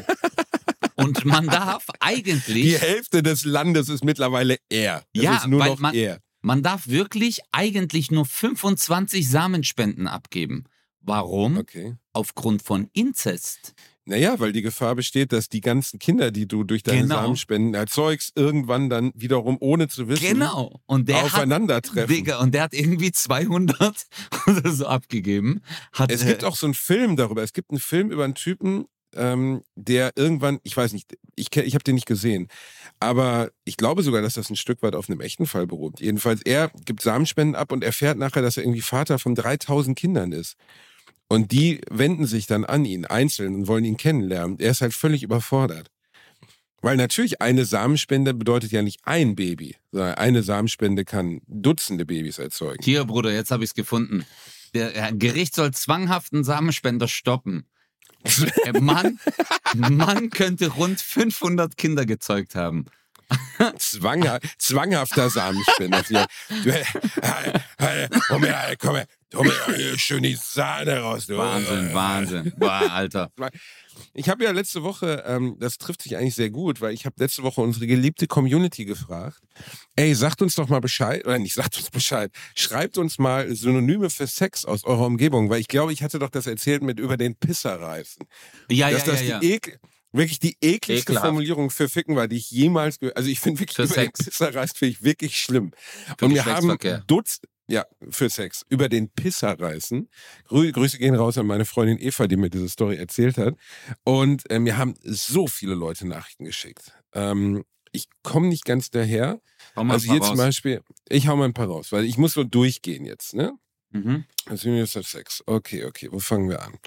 und man darf eigentlich... Die Hälfte des Landes ist mittlerweile er. Das Ja, ist nur weil noch man- er. Man darf wirklich eigentlich nur fünfundzwanzig Samenspenden abgeben. Warum? Okay. Aufgrund von Inzest. Naja, weil die Gefahr besteht, dass die ganzen Kinder, die du durch deine Genau. Samenspenden erzeugst, irgendwann dann wiederum, ohne zu wissen, Genau. Und der hat, aufeinandertreffen. Digga, und der hat irgendwie zweihundert oder so abgegeben. Hat, Es äh, gibt auch so einen Film darüber. Es gibt einen Film über einen Typen, ähm, der irgendwann, ich weiß nicht, ich, kenn- ich habe den nicht gesehen, aber ich glaube sogar, dass das ein Stück weit auf einem echten Fall beruht. Jedenfalls, er gibt Samenspenden ab und erfährt nachher, dass er irgendwie Vater von dreitausend Kindern ist. Und die wenden sich dann an ihn einzeln und wollen ihn kennenlernen. Er ist halt völlig überfordert. Weil natürlich eine Samenspende bedeutet ja nicht ein Baby, sondern eine Samenspende kann Dutzende Babys erzeugen. Hier, Bruder, jetzt habe ich es gefunden. Der äh, Gericht soll zwanghaften Samenspender stoppen. Äh, Mann, Mann könnte rund fünfhundert Kinder gezeugt haben. Zwangha zwanghafter Samenspender. Ja. Du, äh, äh, komm her, komm her, komm her, hier, schön die Sahne raus. Du. Wahnsinn, Wahnsinn. Boah, Alter. Ich habe ja letzte Woche, ähm, das trifft sich eigentlich sehr gut, weil ich habe letzte Woche unsere geliebte Community gefragt. Ey, sagt uns doch mal Bescheid, oder nicht, sagt uns Bescheid, schreibt uns mal Synonyme für Sex aus eurer Umgebung, weil ich glaube, ich hatte doch das erzählt mit über den Pisserreifen. Ja, ja, Dass ja, das ja. die Ekel, wirklich die ekligste Ekelhaft. Formulierung für Ficken war, die ich jemals gehört. Also ich finde wirklich Für über Sex. den Pisserreifen finde ich wirklich schlimm. Für Und wir haben Geschlechtsverkehr. Dutzend, ja, für Sex, über den Pisserreißen. Grü Grüße gehen raus an meine Freundin Eva, die mir diese Story erzählt hat. Und äh, mir haben so viele Leute Nachrichten geschickt. Ähm, ich komme nicht ganz daher. Hau mal Also ein paar hier zum raus. Beispiel, ich hau mal ein paar raus, weil ich muss so durchgehen jetzt, ne? Mhm. Also jetzt auf Sex. Okay, okay, wo fangen wir an?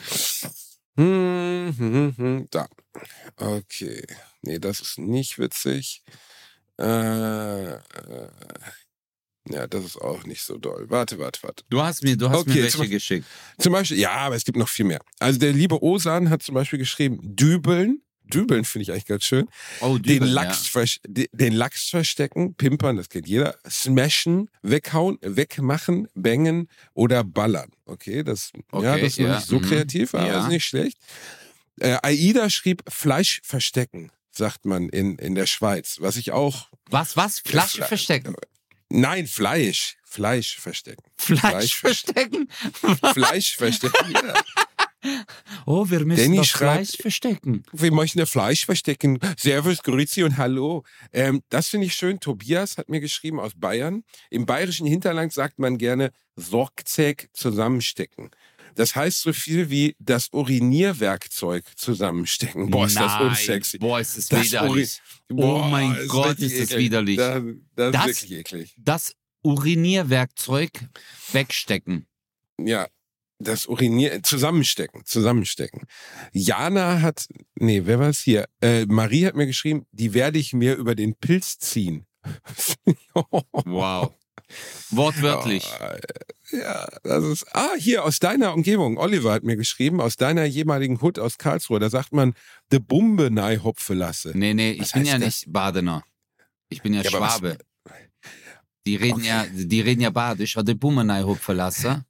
Hm, hm, hm, da. Okay. Nee, das ist nicht witzig. Äh, äh, ja, das ist auch nicht so doll. Warte, warte, warte. Du hast mir, du hast Okay, mir welche zum- geschickt. Zum Beispiel, ja, aber es gibt noch viel mehr. Also der liebe Osan hat zum Beispiel geschrieben, dübeln. Dübeln finde ich eigentlich ganz schön. Oh, Den Dübel, Lachs, vers- de- den Lachs verstecken, pimpern, das kennt jeder. Smashen, weghauen, wegmachen, bangen oder ballern. Okay, das, ja, Okay, das ist noch ja, nicht so mhm, kreativ, aber ja. ist nicht schlecht. Äh, Aida schrieb Fleisch verstecken, sagt man in, in der Schweiz, was ich auch, Was, was? Flasche Fle- verstecken? nein, Fleisch, Fleisch verstecken. Fleisch, Fleisch verstecken? Fleisch verstecken, ja. Oh, wir müssen Danny das schreibt- Fleisch verstecken. Wir möchten das Fleisch verstecken. Servus, Grüezi und Hallo. Ähm, das finde ich schön. Tobias hat mir geschrieben aus Bayern. Im bayerischen Hinterland sagt man gerne Sorgzeug zusammenstecken. Das heißt so viel wie das Urinierwerkzeug zusammenstecken. Boah, ist das Nein. unsexy. Boah, ist das, Das widerlich. Uri- Oh Boah, mein ist Gott, richtig ist das eklig. widerlich. Das, das, Das- ist wirklich eklig. Das Urinierwerkzeug wegstecken. Ja, das Urinier... Zusammenstecken, zusammenstecken. Jana hat... Nee, wer war es hier? Äh, Marie hat mir geschrieben, die werde ich mir über den Pilz ziehen. Wow. Wortwörtlich. Oh, ja, das ist. Ah, hier aus deiner Umgebung. Oliver hat mir geschrieben, aus deiner ehemaligen Hut aus Karlsruhe. Da sagt man, de Bumbe nei hopfe lasse. Nee, nee, ich Was bin heißt ja das? nicht Badener. Ich bin ja, Ja, aber was- Schwabe. Die reden Okay. ja, die reden ja Badisch, hat die Bummenei verlassen.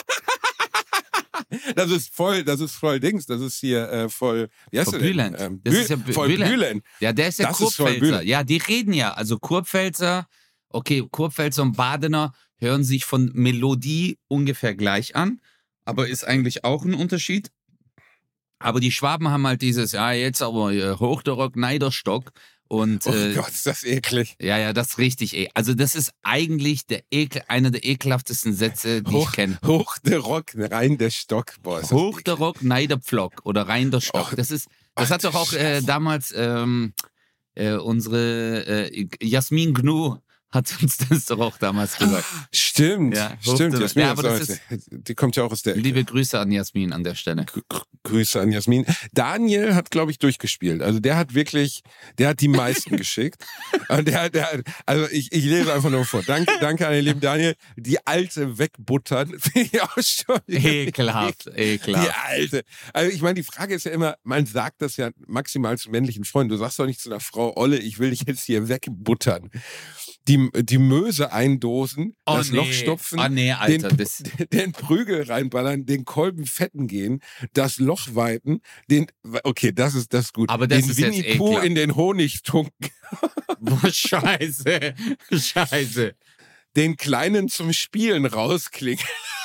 Das ist voll, das ist voll Dings. Das ist hier äh, voll. Wie heißt Voll du denn? Bülent. Ähm, Das Bü- ist ja Bü- voll Bülent. Bülent. Ja, der ist ja Das ist voll Kurpfälzer. Bühne. Ja, die reden ja. Also Kurpfälzer, okay, Kurpfälzer und Badener hören sich von Melodie ungefähr gleich an, aber ist eigentlich auch ein Unterschied. Aber die Schwaben haben halt dieses, ja, jetzt aber äh, hoch der Rock, Neiderstock. Und, Oh äh, Gott, ist das eklig. ja, ja, das ist richtig, ey. Also das ist eigentlich der Ekel, einer der ekelhaftesten Sätze, die Hoch, ich kenne. hoch der Rock, rein der Stock. Boah, ist das Hoch der eklig. Rock, nein der Pflock oder rein der Stock. Oh, Das ist, das ach hat doch du auch äh, Scheiße. damals ähm, äh, unsere äh, Jasmin Gnu hat uns das doch auch damals gesagt. Stimmt, Ja, hoch stimmt. der- Jasmin, ja, aber ist das auch- die kommt ja auch aus der Ecke. Liebe Grüße an Jasmin an der Stelle. Gr- Grüße an Jasmin. Daniel hat, glaube ich, durchgespielt. Also der hat wirklich, der hat die meisten geschickt. Und der, hat- der, hat- also ich, ich lese einfach nur vor. Danke, danke an den lieben Daniel. Die alte wegbuttern. Finde ich auch schon. Ekelhaft, Die ekelhaft. alte. Also ich meine, die Frage ist ja immer, man sagt das ja maximal zu männlichen Freunden. Du sagst doch nicht zu einer Frau, Olle, ich will dich jetzt hier wegbuttern. Die, die Möse eindosen, Oh das nee. Loch stopfen, Oh nee, Alter, den, das- den Prügel reinballern, den Kolben fetten gehen, das Loch weiten, den, okay, das ist das ist gut. Aber das den ist jetzt Winnie Pooh ekelhaft. in den Honig tunken, Boah, scheiße, scheiße. den Kleinen zum Spielen rausklingen.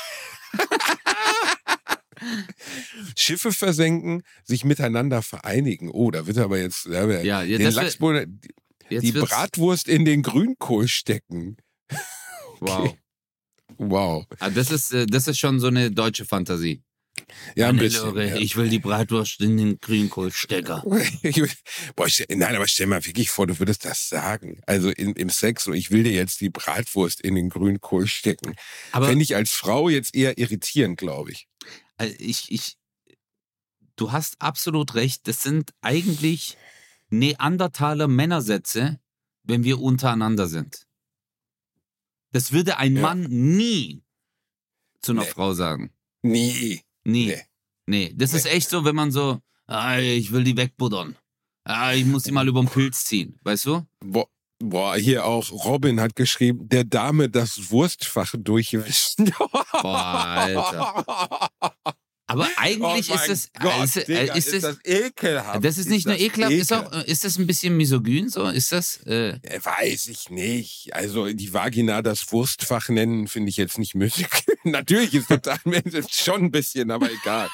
Schiffe versenken, sich miteinander vereinigen. Oh, da wird aber jetzt ja, Ja, ja, den das wär- Lachsbohnen, Jetzt die wird's- Bratwurst in den Grünkohl stecken. Wow. Wow. Ah, das ist, äh, das ist schon so eine deutsche Fantasie. Ja, ein Meine bisschen. Lore, ja. Ich will die Bratwurst in den Grünkohlstecker. Ich will- Boah, stell, nein, aber stell mal wirklich vor, du würdest das sagen. Also in, im Sex, so ich will dir jetzt die Bratwurst in den Grünkohl stecken. Aber Fände ich als Frau jetzt eher irritierend, glaube ich. äh, ich, ich, du hast absolut recht. Das sind eigentlich Neandertaler Männersätze, wenn wir untereinander sind. Das würde ein Ja. Mann nie zu einer Nee. Frau sagen. Nie. Nie. Nee. Nee, das ist echt so, wenn man so, ah, ich will die wegbuddern. Ah, ich muss die mal über den Pilz ziehen. Weißt du? Boah, boah, hier auch Robin hat geschrieben, der Dame das Wurstfach durchwischen. Boah, Alter. Aber eigentlich Oh ist mein es, Gott, ist, es- Digga, äh, ist, ist es, das ekelhaft. das ist nicht nur das ekelhaft, ist, auch, ekelhaft? äh, ist das ein bisschen misogyn so? Ist das? Äh, Äh, Weiß ich nicht. Also die Vagina das Wurstfach nennen, finde ich jetzt nicht müßig. Natürlich ist total schon ein bisschen, aber egal.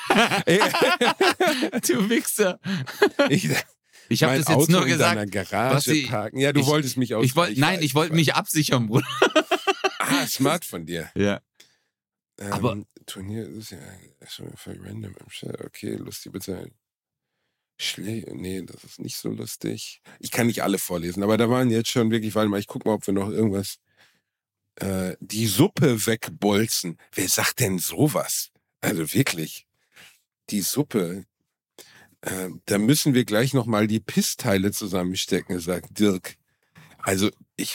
du Wichser. ich Ich habe mein das jetzt Auto nur in deiner gesagt. Garage Basti, parken. Ja, du ich- wolltest mich aus. Ich wollte, nein, weiß, ich wollte weiß. mich absichern, Bruder. Ah, smart von dir. Ja. Ähm, Aber- Turnier ist ja schon für random im Chat. Okay, lustig, bitte. Schlä nee, das ist nicht so lustig. Ich kann nicht alle vorlesen, aber da waren jetzt schon wirklich, warte mal, ich guck mal, ob wir noch irgendwas. Äh, die Suppe wegbolzen. Wer sagt denn sowas? Also wirklich. Die Suppe. Äh, da müssen wir gleich nochmal die Pissteile zusammenstecken, sagt Dirk. Also ich.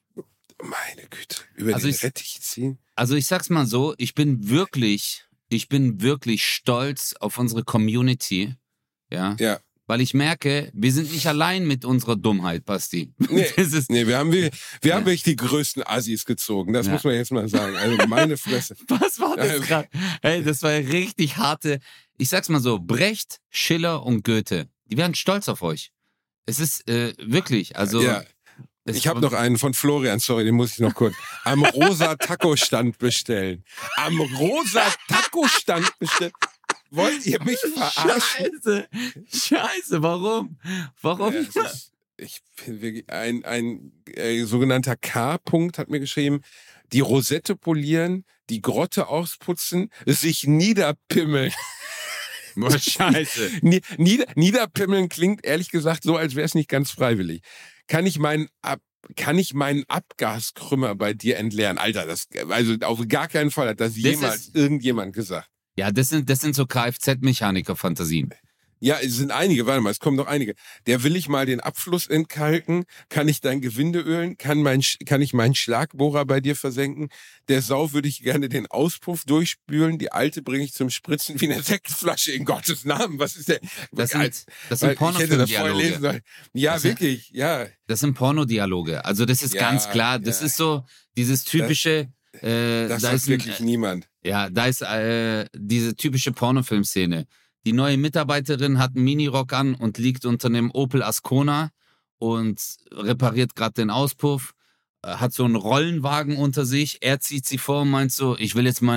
Meine Güte. Über Also den ich- Rettich ziehen. Also ich sag's mal so, ich bin wirklich, ich bin wirklich stolz auf unsere Community. Ja. Ja. Weil ich merke, wir sind nicht allein mit unserer Dummheit, Basti. Nee, Das ist, nee, wir haben, wir, wir haben Ja. wirklich die größten Assis gezogen. Das Ja. muss man jetzt mal sagen. Also meine Fresse. was war das Ähm. gerade? Hey, das war richtig harte. Ich sag's mal so, Brecht, Schiller und Goethe, die werden stolz auf euch. Es ist äh, wirklich, also. ja, es- ich habe noch einen von Florian, sorry, den muss ich noch kurz. Am rosa Taco-Stand bestellen. Am rosa Taco-Stand bestellen. Wollt ihr mich verarschen? Scheiße, Scheiße, warum? Warum? Ja, es ist, ich bin wirklich, ein, ein äh, sogenannter K-Punkt hat mir geschrieben, die Rosette polieren, die Grotte ausputzen, sich niederpimmeln. Boah, scheiße. Nie- Nieder, niederpimmeln klingt ehrlich gesagt so, als wäre es nicht ganz freiwillig. Kann ich meinen Ab, kann ich meinen Abgaskrümmer bei dir entleeren? Alter, das, also auf gar keinen Fall hat das, jemals ist- irgendjemand gesagt. Ja, das sind, das sind so Kfz-Mechaniker-Fantasien. Ja, es sind einige, warte mal, es kommen noch einige. Der will ich mal den Abfluss entkalken, kann ich dein Gewinde ölen, kann, mein, Sch- kann ich meinen Schlagbohrer bei dir versenken, der Sau würde ich gerne den Auspuff durchspülen, die alte bringe ich zum Spritzen wie eine Sektflasche, in Gottes Namen, was ist der? Das Als- sind, das weil sind ich hätte das vorher lesen Pornofilmdialoge. sollen. Ja, Das sind- wirklich, ja. Das sind Pornodialoge. Also das ist Ja, ganz klar. Das ja. ist so dieses typische. äh, Das da sagt ist ein, wirklich niemand. ja, da ist äh, diese typische Pornofilmszene. Die neue Mitarbeiterin hat einen Minirock an und liegt unter einem Opel Ascona und repariert gerade den Auspuff, äh, hat so einen Rollenwagen unter sich. Er zieht sie vor und meint so, ich will jetzt mein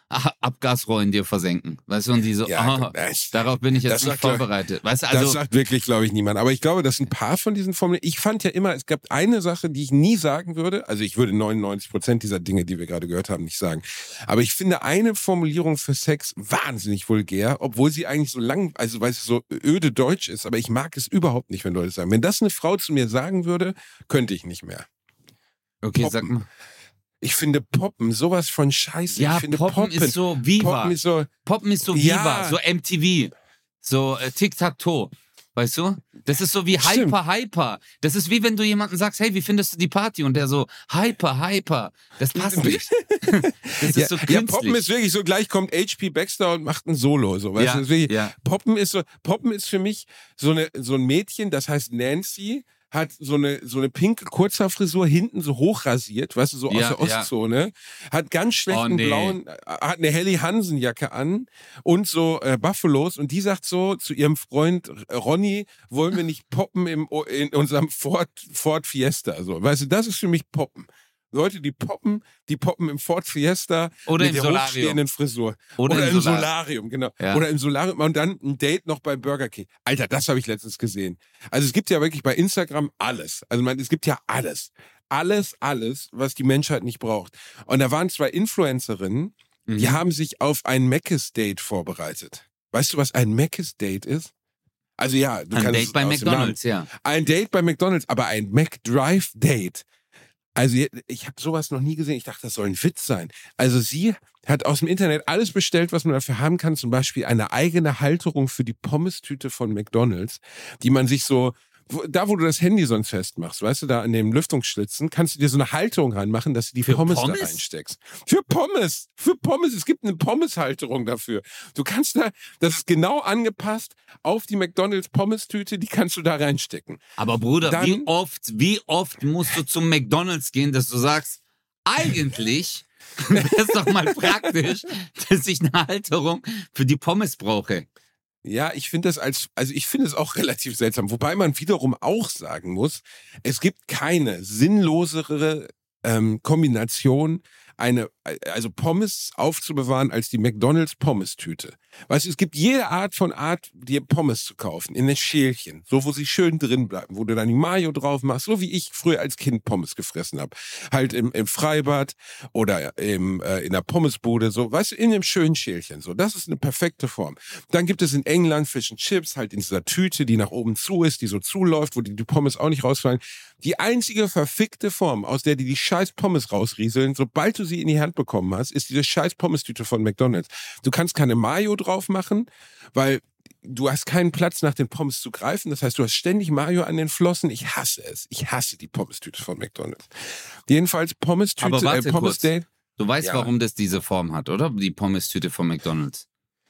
Abgasrohr in dir versenken. Weißt du, und die so, Ja, oh, das- darauf bin ich jetzt das nicht sagt doch- vorbereitet. Weißt du, das also, sagt wirklich, glaube ich, niemand. Aber ich glaube, dass ein paar von diesen Formeln, ich fand ja immer, es gab eine Sache, die ich nie sagen würde. Also ich würde neunundneunzig Prozent dieser Dinge, die wir gerade gehört haben, nicht sagen. Aber ich finde eine Formulierung für Sex wahnsinnig vulgär, obwohl sie eigentlich so lang, also weil es so öde Deutsch ist. Aber ich mag es überhaupt nicht, wenn Leute sagen. Wenn das eine Frau zu mir sagen würde, könnte ich nicht mehr. okay, Poppen. sag mal. Ich finde Poppen sowas von Scheiße. Ja, ich finde Poppen, Poppen, ist so Viva. Poppen ist so, Poppen ist so Ja. Viva, so M T V, so äh, Tic-Tac-Toe. Weißt du? Das ist so wie Stimmt. Hyper, Hyper. Das ist wie wenn du jemanden sagst, hey, wie findest du die Party? Und der so, Hyper, Hyper. Das passt nicht. Das ist ja, so ja, künstlich. Poppen ist wirklich so, gleich kommt H P Baxter und macht ein Solo. So, weißt Ja, du, das ist wirklich, ja. Poppen ist so, Poppen ist für mich so, eine, so ein Mädchen, das heißt Nancy, hat so eine, so eine pinke Kurzhaarfrisur hinten so hochrasiert, weißt du, so Ja, aus der ja. Ostzone, hat ganz schlechten Oh, nee. blauen, äh, hat eine Helly Hansen Jacke an und so äh, Buffalos und die sagt so zu ihrem Freund äh, Ronny, wollen wir nicht poppen im, in unserem Ford, Ford Fiesta, so, weißt du, das ist für mich Poppen. Leute, die poppen, die poppen im Ford Fiesta Oder mit im der Solarium. hochstehenden Frisur. Oder Oder im im Solar- Solarium, genau. Ja. Oder im Solarium und dann ein Date noch bei Burger King. Alter, das habe ich letztens gesehen. Also es gibt ja wirklich bei Instagram alles. Also man, es gibt ja alles. Alles, alles, was die Menschheit nicht braucht. Und da waren zwei Influencerinnen, die Mhm. haben sich auf ein Mc's-Date vorbereitet. Weißt du, was ein Mc's-Date ist? Also ja, du Ein kannst Date es bei aus dem Namen- McDonalds, ja. Ein Date bei McDonalds, aber ein McDrive-Date. Also je- ich habe sowas noch nie gesehen. Ich dachte, das soll ein Witz sein. Also sie hat aus dem Internet alles bestellt, was man dafür haben kann. Zum Beispiel eine eigene Halterung für die Pommestüte von McDonalds, die man sich so, wo, da wo du das Handy sonst festmachst, weißt du, da an dem Lüftungsschlitzen, kannst du dir so eine Halterung reinmachen, dass du die Für Pommes, Pommes? da reinsteckst. Für Pommes! Für Pommes! Es gibt eine Pommes-Halterung dafür. Du kannst da, das ist genau angepasst auf die McDonalds Pommes-Tüte, die kannst du da reinstecken. Aber Bruder, Dann- wie oft, wie oft musst du zum McDonalds gehen, dass du sagst, eigentlich wäre es doch mal praktisch, dass ich eine Halterung für die Pommes brauche. Ja, ich finde das als, also ich finde es auch relativ seltsam. Wobei man wiederum auch sagen muss, es gibt keine sinnlosere ähm, Kombination, eine, also Pommes aufzubewahren als die McDonalds Pommes-Tüte. Weißt du, es gibt jede Art von Art, dir Pommes zu kaufen, in ein Schälchen, so wo sie schön drin bleiben, wo du dann die Mayo drauf machst, so wie ich früher als Kind Pommes gefressen habe. Halt im, im Freibad oder im, äh, in der Pommesbude, so, weißt du, in einem schönen Schälchen, so. Das ist eine perfekte Form. Dann gibt es in England Fish and Chips, halt in dieser Tüte, die nach oben zu ist, die so zuläuft, wo die, die Pommes auch nicht rausfallen. Die einzige verfickte Form, aus der die die scheiß Pommes rausrieseln, sobald du sie in die Hand bekommen hast, ist diese scheiß Pommes-Tüte von McDonalds. Du kannst keine Mayo drauf machen, weil du hast keinen Platz, nach den Pommes zu greifen. Das heißt, du hast ständig Mayo an den Flossen. Ich hasse es. Ich hasse die Pommes-Tüte von McDonalds. Jedenfalls Pommes-Tüte, Aber warte äh, Pommes-Date. Du weißt, Ja. warum das diese Form hat, oder? Die Pommes-Tüte von McDonalds.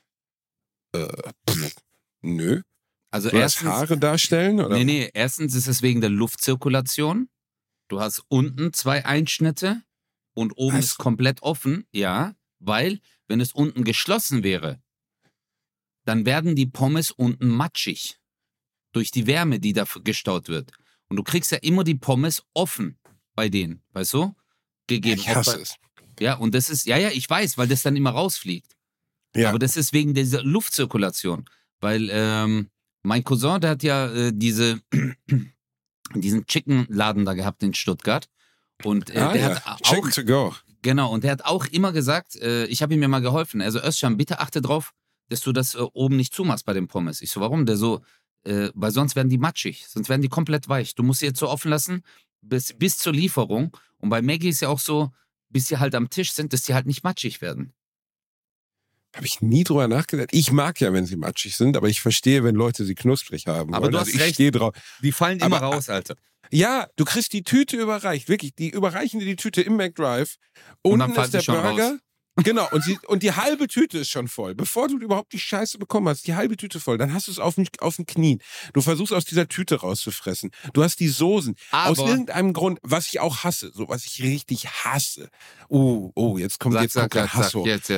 Pff, nö. Also Soll das erstens, Haare darstellen? Oder? nee, nee, erstens ist es wegen der Luftzirkulation. Du hast unten zwei Einschnitte und oben Was? ist komplett offen, ja, weil wenn es unten geschlossen wäre, dann werden die Pommes unten matschig durch die Wärme, die da gestaut wird. Und du kriegst ja immer die Pommes offen bei denen, weißt du? Gegeben. Ich Auch hasse bei, es. ja, und das ist, ja, ja, ich weiß, weil das dann immer rausfliegt. Ja. Aber das ist wegen dieser Luftzirkulation. Weil ähm, mein Cousin, der hat ja äh, diese, diesen Chicken-Laden da gehabt in Stuttgart. Und äh, ah, der ja. hat auch, Chicken to go. genau, und der hat auch immer gesagt, äh, ich habe ihm ja mal geholfen. Also Özcan, bitte achte drauf, dass du das äh, oben nicht zumachst bei den Pommes. Ich so, warum? Der so, äh, weil sonst werden die matschig, sonst werden die komplett weich. Du musst sie jetzt so offen lassen bis, bis zur Lieferung. Und bei Maggie ist ja auch so, bis sie halt am Tisch sind, dass die halt nicht matschig werden. Habe ich nie drüber nachgedacht. Ich mag ja, wenn sie matschig sind, aber ich verstehe, wenn Leute sie knusprig haben. Aber wollen. du also hast ich recht. stehe drauf. Die fallen immer Aber- raus, Alter. Ja, du kriegst die Tüte überreicht, wirklich. Die überreichen dir die Tüte im McDrive. Und dann Unten fallen ist der sie schon Burger. raus. Genau, und, sie, und die halbe Tüte ist schon voll. Bevor du überhaupt die Scheiße bekommen hast, die halbe Tüte voll, dann hast du es auf den, auf den Knien. Du versuchst aus dieser Tüte rauszufressen. Du hast die Soßen. Aus Aber- irgendeinem Grund, was ich auch hasse, so was ich richtig hasse. Oh, oh, jetzt kommt, Sag, jetzt sag, kommt der sag, Hass sag, hoch. jetzt, jetzt.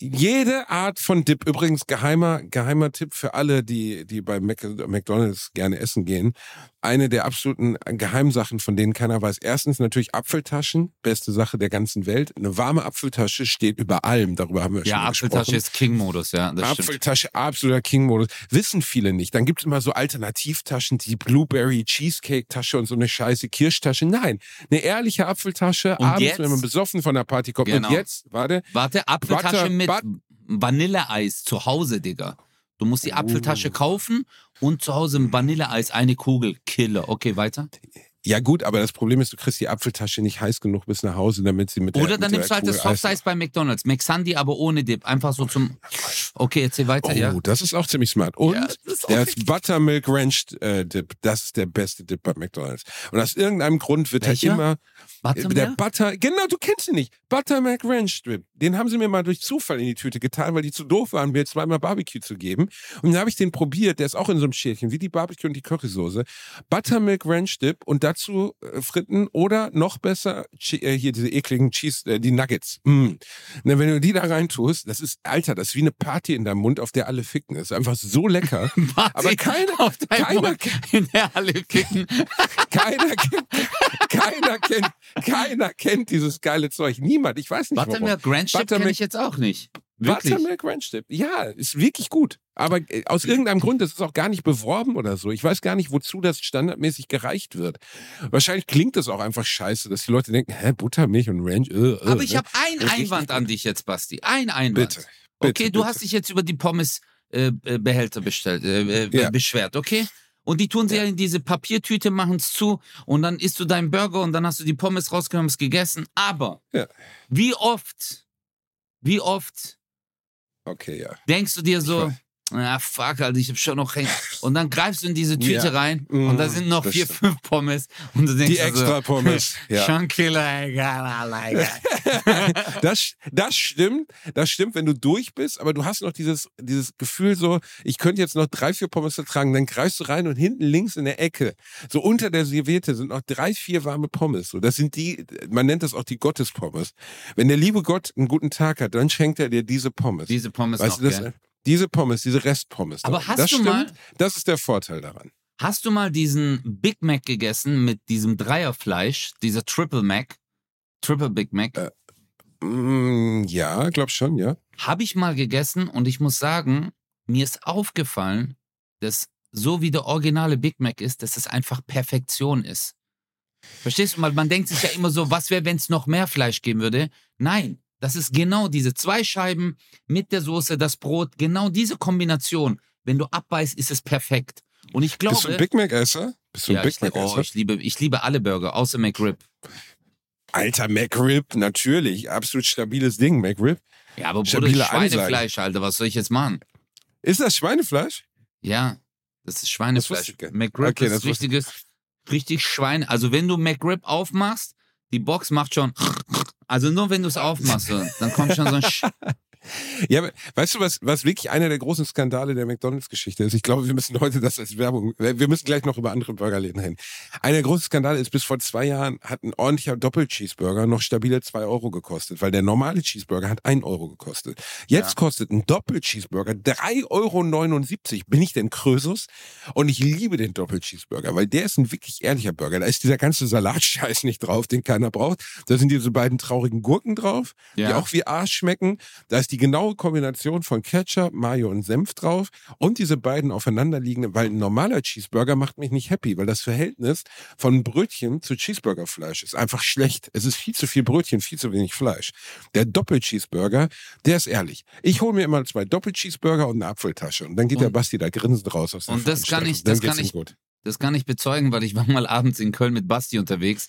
Jede Art von Dip, übrigens geheimer, geheimer Tipp für alle, die, die bei Mac, McDonalds gerne essen gehen. Eine der absoluten Geheimsachen, von denen keiner weiß. Erstens natürlich Apfeltaschen, beste Sache der ganzen Welt. Eine warme Apfeltasche steht über allem, darüber haben wir ja, schon mal gesprochen. Ja, Apfeltasche ist King-Modus, ja. Das Apfeltasche, stimmt. Absoluter King-Modus. Wissen viele nicht. Dann gibt es immer so Alternativtaschen, die Blueberry Cheesecake-Tasche und so eine scheiße Kirschtasche. Nein, eine ehrliche Apfeltasche, und abends, jetzt? wenn man besoffen von der Party kommt. Genau. Und jetzt, warte. Warte, Apfeltasche Butter, mit But- Vanilleeis zu Hause, Digga. Du musst die Apfeltasche uh. kaufen und zu Hause ein Vanilleeis, eine Kugel, Killer. Okay, weiter? Ja gut, aber das Problem ist, du kriegst die Apfeltasche nicht heiß genug bis nach Hause, damit sie mit der Oder dann mit nimmst du der halt das Kugel Soft Eis bei McDonalds. McSundy, aber ohne Dip. Einfach so zum... Okay, erzähl weiter, Oh, ja. das ist auch ziemlich smart. Und Ja, das ist auch der richtig. Buttermilk Ranch äh, Dip, das ist der beste Dip bei McDonalds. Und aus irgendeinem Grund wird Welcher? er immer... Buttermilk? Der Butter, genau, du kennst ihn nicht. Buttermilk Ranch Dip. Den haben sie mir mal durch Zufall in die Tüte getan, weil die zu doof waren, mir zweimal Barbecue zu geben. Und dann habe ich den probiert, der ist auch in so einem Schälchen, wie die Barbecue und die Currysoße. Buttermilk Ranch Dip und dazu äh, Fritten oder noch besser, chi- äh, hier diese ekligen Cheese, äh, die Nuggets. Mm. Na, wenn du die da rein tust, das ist, Alter, das ist wie eine Party in deinem Mund, auf der alle ficken. Das ist einfach so lecker. Warte, Aber keiner, auf deinem keiner, Mund in der alle kicken. keiner, kennt, keiner kennt, keiner kennt dieses geile Zeug. Niemand. Ich weiß nicht warum. Buttermilk Ranch Dip kenne ich jetzt auch nicht. Wirklich? Buttermilk Ranch Dip. Ja, ist wirklich gut. Aber äh, aus irgendeinem Grund, das ist auch gar nicht beworben oder so. Ich weiß gar nicht, wozu das standardmäßig gereicht wird. Wahrscheinlich klingt das auch einfach scheiße, dass die Leute denken, hä, Buttermilch und Ranch, äh, äh, Aber ich ne? habe einen Das ist Einwand richtig an gut. dich jetzt, Basti. Ein Einwand. Bitte. Okay, bitte, du bitte. hast dich jetzt über die Pommes-Behälter bestellt, äh, äh, Ja. beschwert, okay? Und die tun sie ja in diese Papiertüte, machen es zu und dann isst du deinen Burger und dann hast du die Pommes rausgenommen, es gegessen. Aber Ja. wie oft, wie oft Okay, ja. denkst du dir so, weiß. ah fuck, Alter, ich hab schon noch hängen. Und dann greifst du in diese Tüte Ja. rein Mm, und da sind noch das vier, stimmt. fünf Pommes und du denkst Die dir extra so, Pommes. Ja. schon Killer, egal, egal. Das, das stimmt, das stimmt, wenn du durch bist, aber du hast noch dieses, dieses Gefühl so, ich könnte jetzt noch drei, vier Pommes vertragen, dann greifst du rein und hinten links in der Ecke, so unter der Serviette sind noch drei, vier warme Pommes. So, das sind die, man nennt das auch die Gottespommes. Wenn der liebe Gott einen guten Tag hat, dann schenkt er dir diese Pommes. Diese Pommes weißt noch, du, das, gell? diese Pommes, diese Restpommes. Aber da. hast das du stimmt, mal- das ist der Vorteil daran. Hast du mal diesen Big Mac gegessen mit diesem Dreierfleisch, dieser Triple Mac, Triple Big Mac? Äh. Mm, ja, glaub schon, ja. Habe ich mal gegessen und ich muss sagen, mir ist aufgefallen, dass so wie der originale Big Mac ist, dass es einfach Perfektion ist. Verstehst du mal? Man denkt sich ja immer so, was wäre, wenn es noch mehr Fleisch geben würde? Nein, das ist genau diese zwei Scheiben mit der Soße, das Brot, genau diese Kombination. Wenn du abbeißt, ist es perfekt. Und ich glaube... Bist du ein Big Mac-Esser? Bist du ein ja, Big ich, Mac-Esser? oh, ich, liebe, ich liebe alle Burger, außer McRib. Alter, McRib, natürlich. Absolut stabiles Ding, McRib. Ja, aber Bruder, Stabile Schweinefleisch, Alter, was soll ich jetzt machen? Ist das Schweinefleisch? Ja, das ist Das Schweinefleisch. wusste ich gar nicht. McRib Okay, ist das wusste richtiges, richtig Schwein. Also wenn du McRib aufmachst, die Box macht schon... Also nur wenn du es aufmachst, so, dann kommt schon so ein... Sch Ja, aber weißt du, was, was wirklich einer der großen Skandale der McDonalds-Geschichte ist? Ich glaube, wir müssen heute das als Werbung, wir müssen gleich noch über andere Burgerläden reden. Einer der großen Skandale ist, bis vor zwei Jahren hat ein ordentlicher Doppel-Cheeseburger noch stabile zwei Euro gekostet, weil der normale Cheeseburger hat ein Euro gekostet. Jetzt Ja. kostet ein Doppel-Cheeseburger drei Euro neunundsiebzig. Bin ich denn Krösus? Und ich liebe den Doppel-Cheeseburger, weil der ist ein wirklich ehrlicher Burger. Da ist dieser ganze Salatscheiß nicht drauf, den keiner braucht. Da sind diese beiden traurigen Gurken drauf, die Ja. auch wie Arsch schmecken. Da ist die genaue Kombination von Ketchup, Mayo und Senf drauf und diese beiden aufeinanderliegenden, weil ein normaler Cheeseburger macht mich nicht happy, weil das Verhältnis von Brötchen zu Cheeseburgerfleisch ist einfach schlecht. Es ist viel zu viel Brötchen, viel zu wenig Fleisch. Der Doppel-Cheeseburger, der ist ehrlich. Ich hole mir immer zwei Doppel-Cheeseburger und eine Apfeltasche und dann geht Und- der Basti da grinsend raus aus der Und das kann Veranstaltung. ich- Dann das geht's kann ihm ich- gut. Das kann ich bezeugen, weil ich war mal abends in Köln mit Basti unterwegs.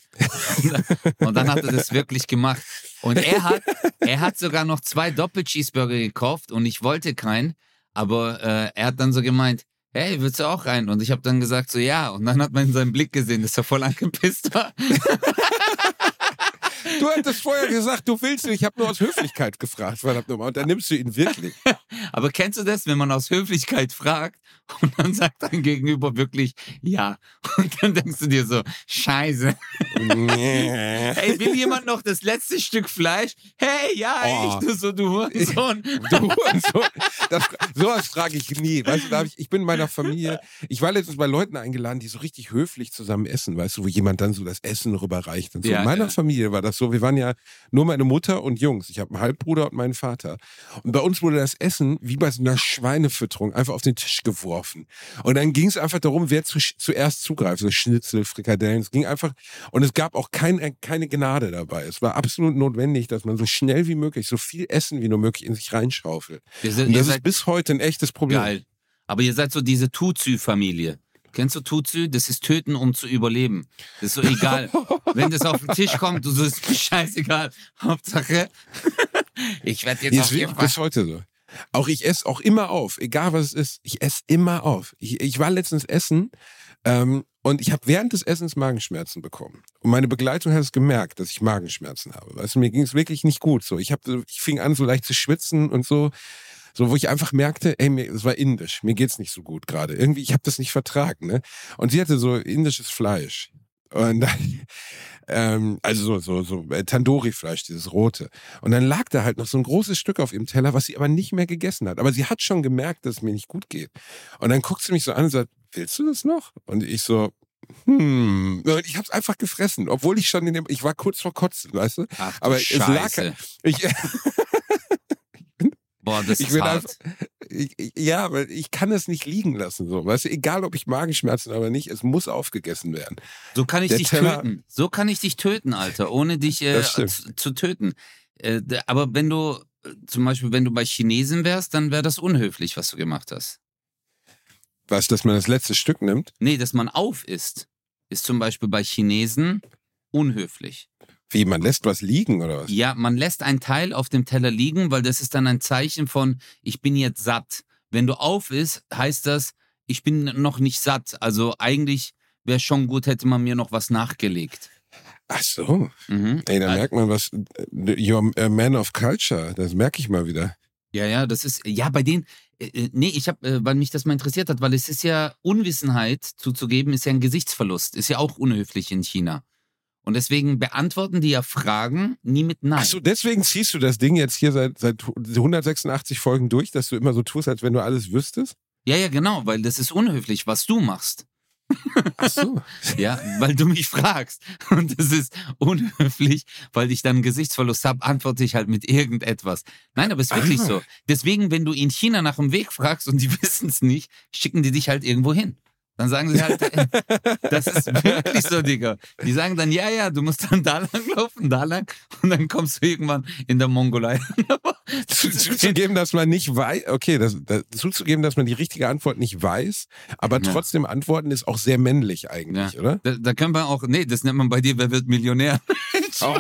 Und dann hat er das wirklich gemacht. Und er hat, er hat sogar noch zwei Doppel-Cheeseburger gekauft und ich wollte keinen. Aber äh, er hat dann so gemeint, hey, willst du auch rein? Und ich habe dann gesagt so, ja. Und dann hat man in seinem Blick gesehen, dass er voll angepisst war. Du hättest vorher gesagt, du willst ihn. Ich habe nur aus Höflichkeit gefragt, verdammt nochmal. Und dann nimmst du ihn wirklich. Aber kennst du das, wenn man aus Höflichkeit fragt und dann sagt dein Gegenüber wirklich ja? Und dann denkst du dir so, scheiße. Nee. Ey, will jemand noch das letzte Stück Fleisch? Hey, ja, Oh. ich, du so, du Hurensohn. Du Hurensohn. Das, sowas frage ich nie. Weißt du, da hab ich, ich bin in meiner Familie, ich war letztens bei Leuten eingeladen, die so richtig höflich zusammen essen, weißt du, wo jemand dann so das Essen rüberreicht und so. Ja, in meiner ja. Familie war das so, wir waren ja nur meine Mutter und Jungs. Ich habe einen Halbbruder und meinen Vater. Und bei uns wurde das Essen wie bei so einer Schweinefütterung einfach auf den Tisch geworfen. Und dann ging es einfach darum, wer zu, zuerst zugreift. So Schnitzel, Frikadellen. Es ging einfach, und es gab auch kein, keine Gnade dabei. Es war absolut notwendig, dass man so schnell wie möglich, so viel Essen wie nur möglich in sich reinschaufelt. Ihr seid, Und ihr das seid ist bis heute ein echtes Problem. geil. Aber ihr seid so diese Tutsü-Familie. Kennst du Tutsü? Das ist töten, um zu überleben. Das ist so egal. Wenn das auf den Tisch kommt, du so, ist mir scheißegal. Hauptsache, ich werde jetzt Hier auf ist jeden wirklich Fall. bis heute so. Auch ich esse auch immer auf, egal was es ist. Ich esse immer auf. Ich, ich war letztens essen ähm, und ich habe während des Essens Magenschmerzen bekommen. Und meine Begleitung hat es gemerkt, dass ich Magenschmerzen habe. Weißt du, mir ging es wirklich nicht gut. So, ich, hab, ich fing an, so leicht zu schwitzen und so. So, wo ich einfach merkte, ey, mir, es war indisch, mir geht's nicht so gut gerade. Irgendwie, ich habe das nicht vertragen, ne? Und sie hatte so indisches Fleisch. Und dann, ähm, also so, so, so äh, Tandoori-Fleisch, dieses rote. Und dann lag da halt noch so ein großes Stück auf ihrem Teller, was sie aber nicht mehr gegessen hat. Aber sie hat schon gemerkt, dass es mir nicht gut geht. Und dann guckt sie mich so an und sagt, willst du das noch? Und ich so, hm. Und ich hab's einfach gefressen, obwohl ich schon in dem, ich war kurz vor Kotzen, weißt du? Ach, du Aber es lag, Scheiße. ich, Boah, das ich ist bin hart. einfach, ich, ich, ja, weil ich kann es nicht liegen lassen, so, weißt du, egal ob ich Magenschmerzen habe oder nicht, es muss aufgegessen werden. So kann ich Der dich Teller- töten. So kann ich dich töten, Alter, ohne dich äh, Das stimmt. zu, zu töten. Äh, d- aber wenn du, äh, zum Beispiel, wenn du bei Chinesen wärst, dann wäre das unhöflich, was du gemacht hast. Was, dass man das letzte Stück nimmt? Nee, dass man auf isst, ist zum Beispiel bei Chinesen unhöflich. Wie, man lässt was liegen oder was? Ja, man lässt einen Teil auf dem Teller liegen, weil das ist dann ein Zeichen von, ich bin jetzt satt. Wenn du auf isst, heißt das, ich bin noch nicht satt. Also eigentlich wäre schon gut, hätte man mir noch was nachgelegt. Ach so. Mhm. Ey, da Al- merkt man was, äh, you're a man of culture, das merke ich mal wieder. Ja, ja, das ist, ja, bei denen, äh, äh, nee, ich habe, äh, weil mich das mal interessiert hat, weil es ist ja, Unwissenheit zuzugeben, ist ja ein Gesichtsverlust, ist ja auch unhöflich in China. Und deswegen beantworten die ja Fragen nie mit Nein. Ach so, deswegen ziehst du das Ding jetzt hier seit, seit hundertsechsundachtzig Folgen durch, dass du immer so tust, als wenn du alles wüsstest? Ja, ja, genau, weil das ist unhöflich, was du machst. Ach so. Ja, weil du mich fragst. Und das ist unhöflich, weil ich dann einen Gesichtsverlust habe, antworte ich halt mit irgendetwas. Nein, aber es ist wirklich Ah. so. Deswegen, wenn du in China nach dem Weg fragst und die wissen es nicht, schicken die dich halt irgendwo hin. Dann sagen sie halt, äh, das ist wirklich so, Digga. Die sagen dann, ja, ja, du musst dann da lang laufen, da lang. Und dann kommst du irgendwann in der Mongolei. Zu- Zuzugeben, dass man nicht weiß, okay, das, das, zuzugeben, dass man die richtige Antwort nicht weiß, aber Ja. trotzdem antworten ist auch sehr männlich eigentlich, Ja. oder? Da, da können wir auch, nee, das nennt man bei dir, wer wird Millionär? Oh.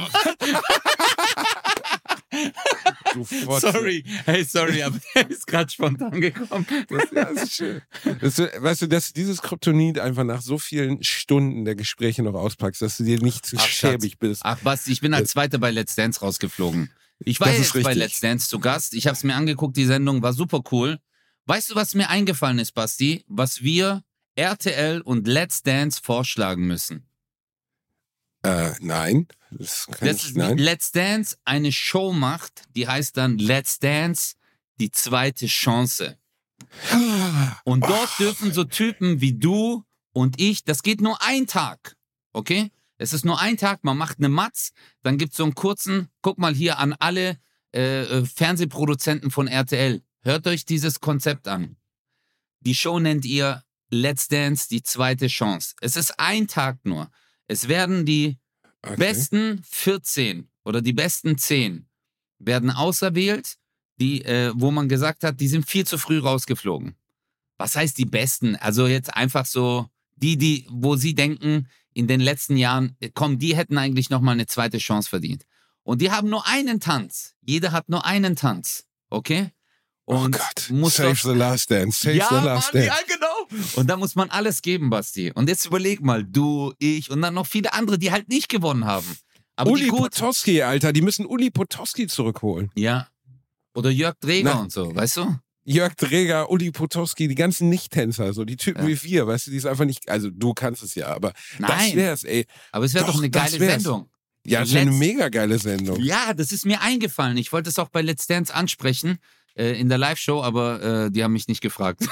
Du Fotze. Sorry, hey, sorry, aber der ist gerade spontan gekommen. Das, ja, das ist schön. Das, weißt du, dass dieses Kryptonit einfach nach so vielen Stunden der Gespräche noch auspackst, dass du dir nicht zu Ach, Schatz. schäbig bist. Ach, Basti, ich bin als Zweiter bei Let's Dance rausgeflogen. Ich war Das ja ist jetzt bei richtig. Let's Dance zu Gast. Ich habe es mir angeguckt, die Sendung war super cool. Weißt du, was mir eingefallen ist, Basti? Was wir R T L und Let's Dance vorschlagen müssen. Äh, nein. Das kann Das ich, ist wie nein. Let's Dance eine Show macht, die heißt dann Let's Dance, die zweite Chance. Und dort dürfen so Typen wie du und ich, das geht nur ein Tag, okay? Es ist nur ein Tag, man macht eine Matz, dann gibt es so einen kurzen, guck mal hier an alle äh, äh, Fernsehproduzenten von R T L, hört euch dieses Konzept an. Die Show nennt ihr Let's Dance, die zweite Chance. Es ist ein Tag nur. Es werden die Okay. besten vierzehn oder die besten zehn werden auserwählt, die, äh, wo man gesagt hat, die sind viel zu früh rausgeflogen. Was heißt die besten? Also jetzt einfach so die, die, wo sie denken, in den letzten Jahren, äh, komm, die hätten eigentlich nochmal eine zweite Chance verdient. Und die haben nur einen Tanz. Jeder hat nur einen Tanz. Okay? Oh Und Gott. muss Save doch- the last dance. Save ja, the last Mann, dance. ja, genau. Und da muss man alles geben, Basti. Und jetzt überleg mal, du, ich und dann noch viele andere, die halt nicht gewonnen haben. Aber Uli die gut. Potowski, Alter. Die müssen Uli Potowski zurückholen. Ja. Oder Jörg Dreger Na. und so, weißt du? Jörg Dreger, Uli Potowski, die ganzen Nicht-Tänzer, so die Typen Ja. wie wir, weißt du, die ist einfach nicht, also du kannst es ja, aber das Nein. wär's, ey. Aber es wäre doch, Doch, eine das geile wär's. Sendung. Ja, das ist ja eine Let's- mega geile Sendung. Ja, das ist mir eingefallen. Ich wollte es auch bei Let's Dance ansprechen, äh, in der Live-Show, aber äh, die haben mich nicht gefragt.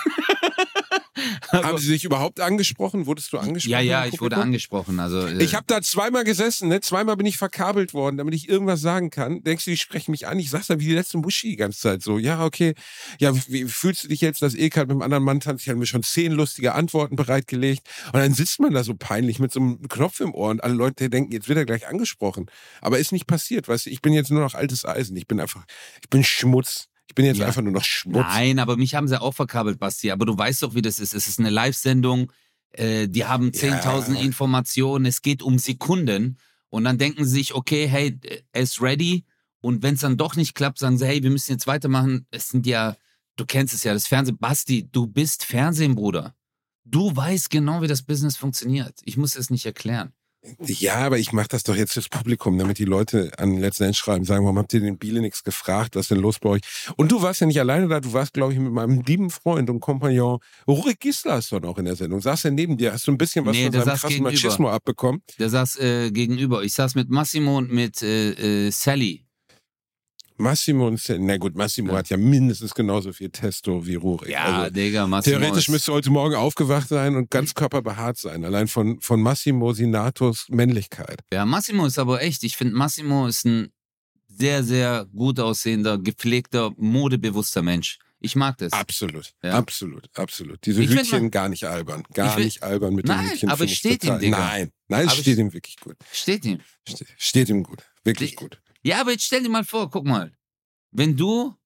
Haben sie dich überhaupt angesprochen? Wurdest du angesprochen? Ja, ja, im ich wurde Publikum? angesprochen. Also, äh, Ich habe da zweimal gesessen, ne? Zweimal bin ich verkabelt worden, damit ich irgendwas sagen kann. Denkst du, die sprechen mich an? Ich sag's dann wie die letzte Muschi die ganze Zeit so. Ja, okay. Ja, wie, wie fühlst du dich jetzt, dass Ilka mit einem anderen Mann tanzt? Ich habe mir schon zehn lustige Antworten bereitgelegt. Und dann sitzt man da so peinlich mit so einem Knopf im Ohr und alle Leute denken, jetzt wird er gleich angesprochen. Aber ist nicht passiert, weißt du? Ich bin jetzt nur noch altes Eisen. Ich bin einfach, ich bin Schmutz. Ich bin jetzt Ja. einfach nur noch Schmutz. Nein, aber mich haben sie auch verkabelt, Basti. Aber du weißt doch, wie das ist. Es ist eine Live-Sendung. Äh, die haben zehntausend Ja. Informationen. Es geht um Sekunden. Und dann denken sie sich, okay, hey, er ist ready. Und wenn es dann doch nicht klappt, sagen sie, hey, wir müssen jetzt weitermachen. Es sind ja, du kennst es ja, das Fernsehen. Basti, du bist Fernsehen, Bruder. Du weißt genau, wie das Business funktioniert. Ich muss es nicht erklären. Ja, aber ich mache das doch jetzt fürs Publikum, damit die Leute an letzten Endes schreiben, sagen, warum habt ihr den Biele nichts gefragt, was ist denn los bei euch? Und du warst ja nicht alleine da, du warst, glaube ich, mit meinem lieben Freund und Kompagnon Rurik Gislason auch in der Sendung. Saß er neben dir? Hast du ein bisschen was Nee, von der seinem saß krassen gegenüber. Machismo abbekommen? Der saß äh, gegenüber. Ich saß mit Massimo und mit äh, äh, Sally. Massimo und Sen- na gut, Massimo Ja. hat ja mindestens genauso viel Testo wie Rurik. Ja, also, Digga, Massimo theoretisch ist- müsste heute Morgen aufgewacht sein und ganz körperbehaart sein, allein von, von Massimo Sinatos Männlichkeit. Ja, Massimo ist aber echt. Ich finde, Massimo ist ein sehr, sehr gut aussehender, gepflegter, modebewusster Mensch. Ich mag das. Absolut, Ja. absolut, absolut. Diese Ich find Hütchen mal- gar nicht albern. Gar Ich find- nicht albern mit Nein, den Hütchen. aber find es ich steht ihm, total. Digga. Nein, nein, es Aber steht ich- ihm wirklich gut. Steht ihm. Ste- Steht ihm gut. Wirklich Die- gut. Ja, aber jetzt stell dir mal vor, guck mal. Wenn du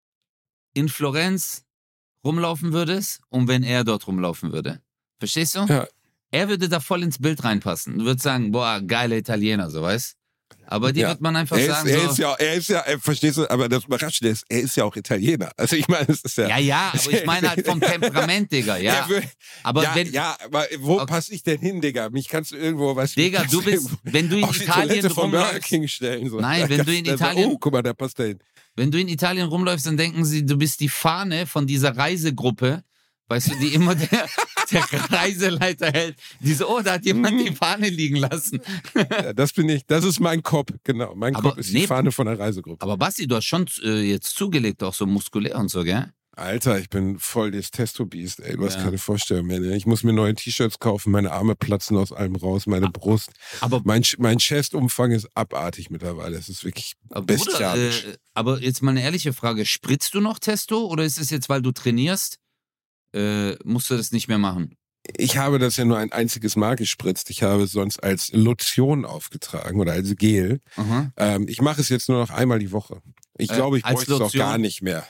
in Florenz rumlaufen würdest und wenn er dort rumlaufen würde. Verstehst du? Ja. Er würde da voll ins Bild reinpassen. Du würdest sagen, boah, geile Italiener, so weißt. Aber dir Ja. wird man einfach Er ist, sagen, er so, ist ja, er ist ja, äh, verstehst du, aber das Überraschende ist, er ist ja auch Italiener. Also ich meine, es ist ja. ja, ja, aber ich meine halt vom Temperament, Digga, ja. Er will- Aber ja, wenn, ja, aber wo Okay. passe ich denn hin, Digga? Mich kannst du irgendwo, was Digga, du bist, wenn du in auf die Italien Toilette von Burger rumläufst, King stellen. So. Nein, wenn du in Das- das- Italien- Oh, guck mal, da passt er hin. wenn du in Italien rumläufst, dann denken sie, du bist die Fahne von dieser Reisegruppe, weißt du, die immer der, der Reiseleiter hält. Diese, oh, da hat jemand die Fahne liegen lassen. Ja, das bin ich. Das ist mein Kopf, genau. Mein Aber Kopf ist nee, die Fahne von der Reisegruppe. Aber Basti, du hast schon äh, jetzt zugelegt, auch so muskulär und so, gell? Alter, ich bin voll das Testo-Biest, ey. Du hast Ja. keine Vorstellung mehr. Ne? Ich muss mir neue T-Shirts kaufen, meine Arme platzen aus allem raus, meine Brust. Aber, Mein, Sch- mein Chestumfang ist abartig mittlerweile. Es ist wirklich aber, bestialisch. Bruder, äh, aber jetzt mal eine ehrliche Frage. Spritzt du noch Testo oder ist es jetzt, weil du trainierst, äh, musst du das nicht mehr machen? Ich habe das ja nur ein einziges Mal gespritzt. Ich habe es sonst als Lotion aufgetragen oder als Gel. Aha. Ähm, ich mache es jetzt nur noch einmal die Woche. Ich Äh, glaube, ich als bräuchte es auch Lotion? gar nicht mehr.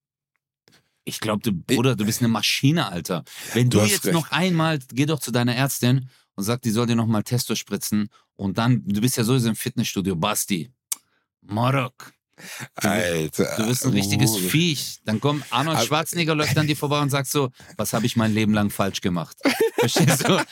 Ich glaube, du, Bruder, du bist eine Maschine, Alter. Wenn Du du, hast jetzt recht. noch einmal, geh doch zu deiner Ärztin und sag, die soll dir nochmal Testo spritzen und dann, du bist ja sowieso im Fitnessstudio, Basti. Marok. Alter. Du bist ein richtiges Oh. Viech. Dann kommt Arnold Aber- Schwarzenegger, läuft an dir vorbei und sagt so, was habe ich mein Leben lang falsch gemacht? Verstehst du?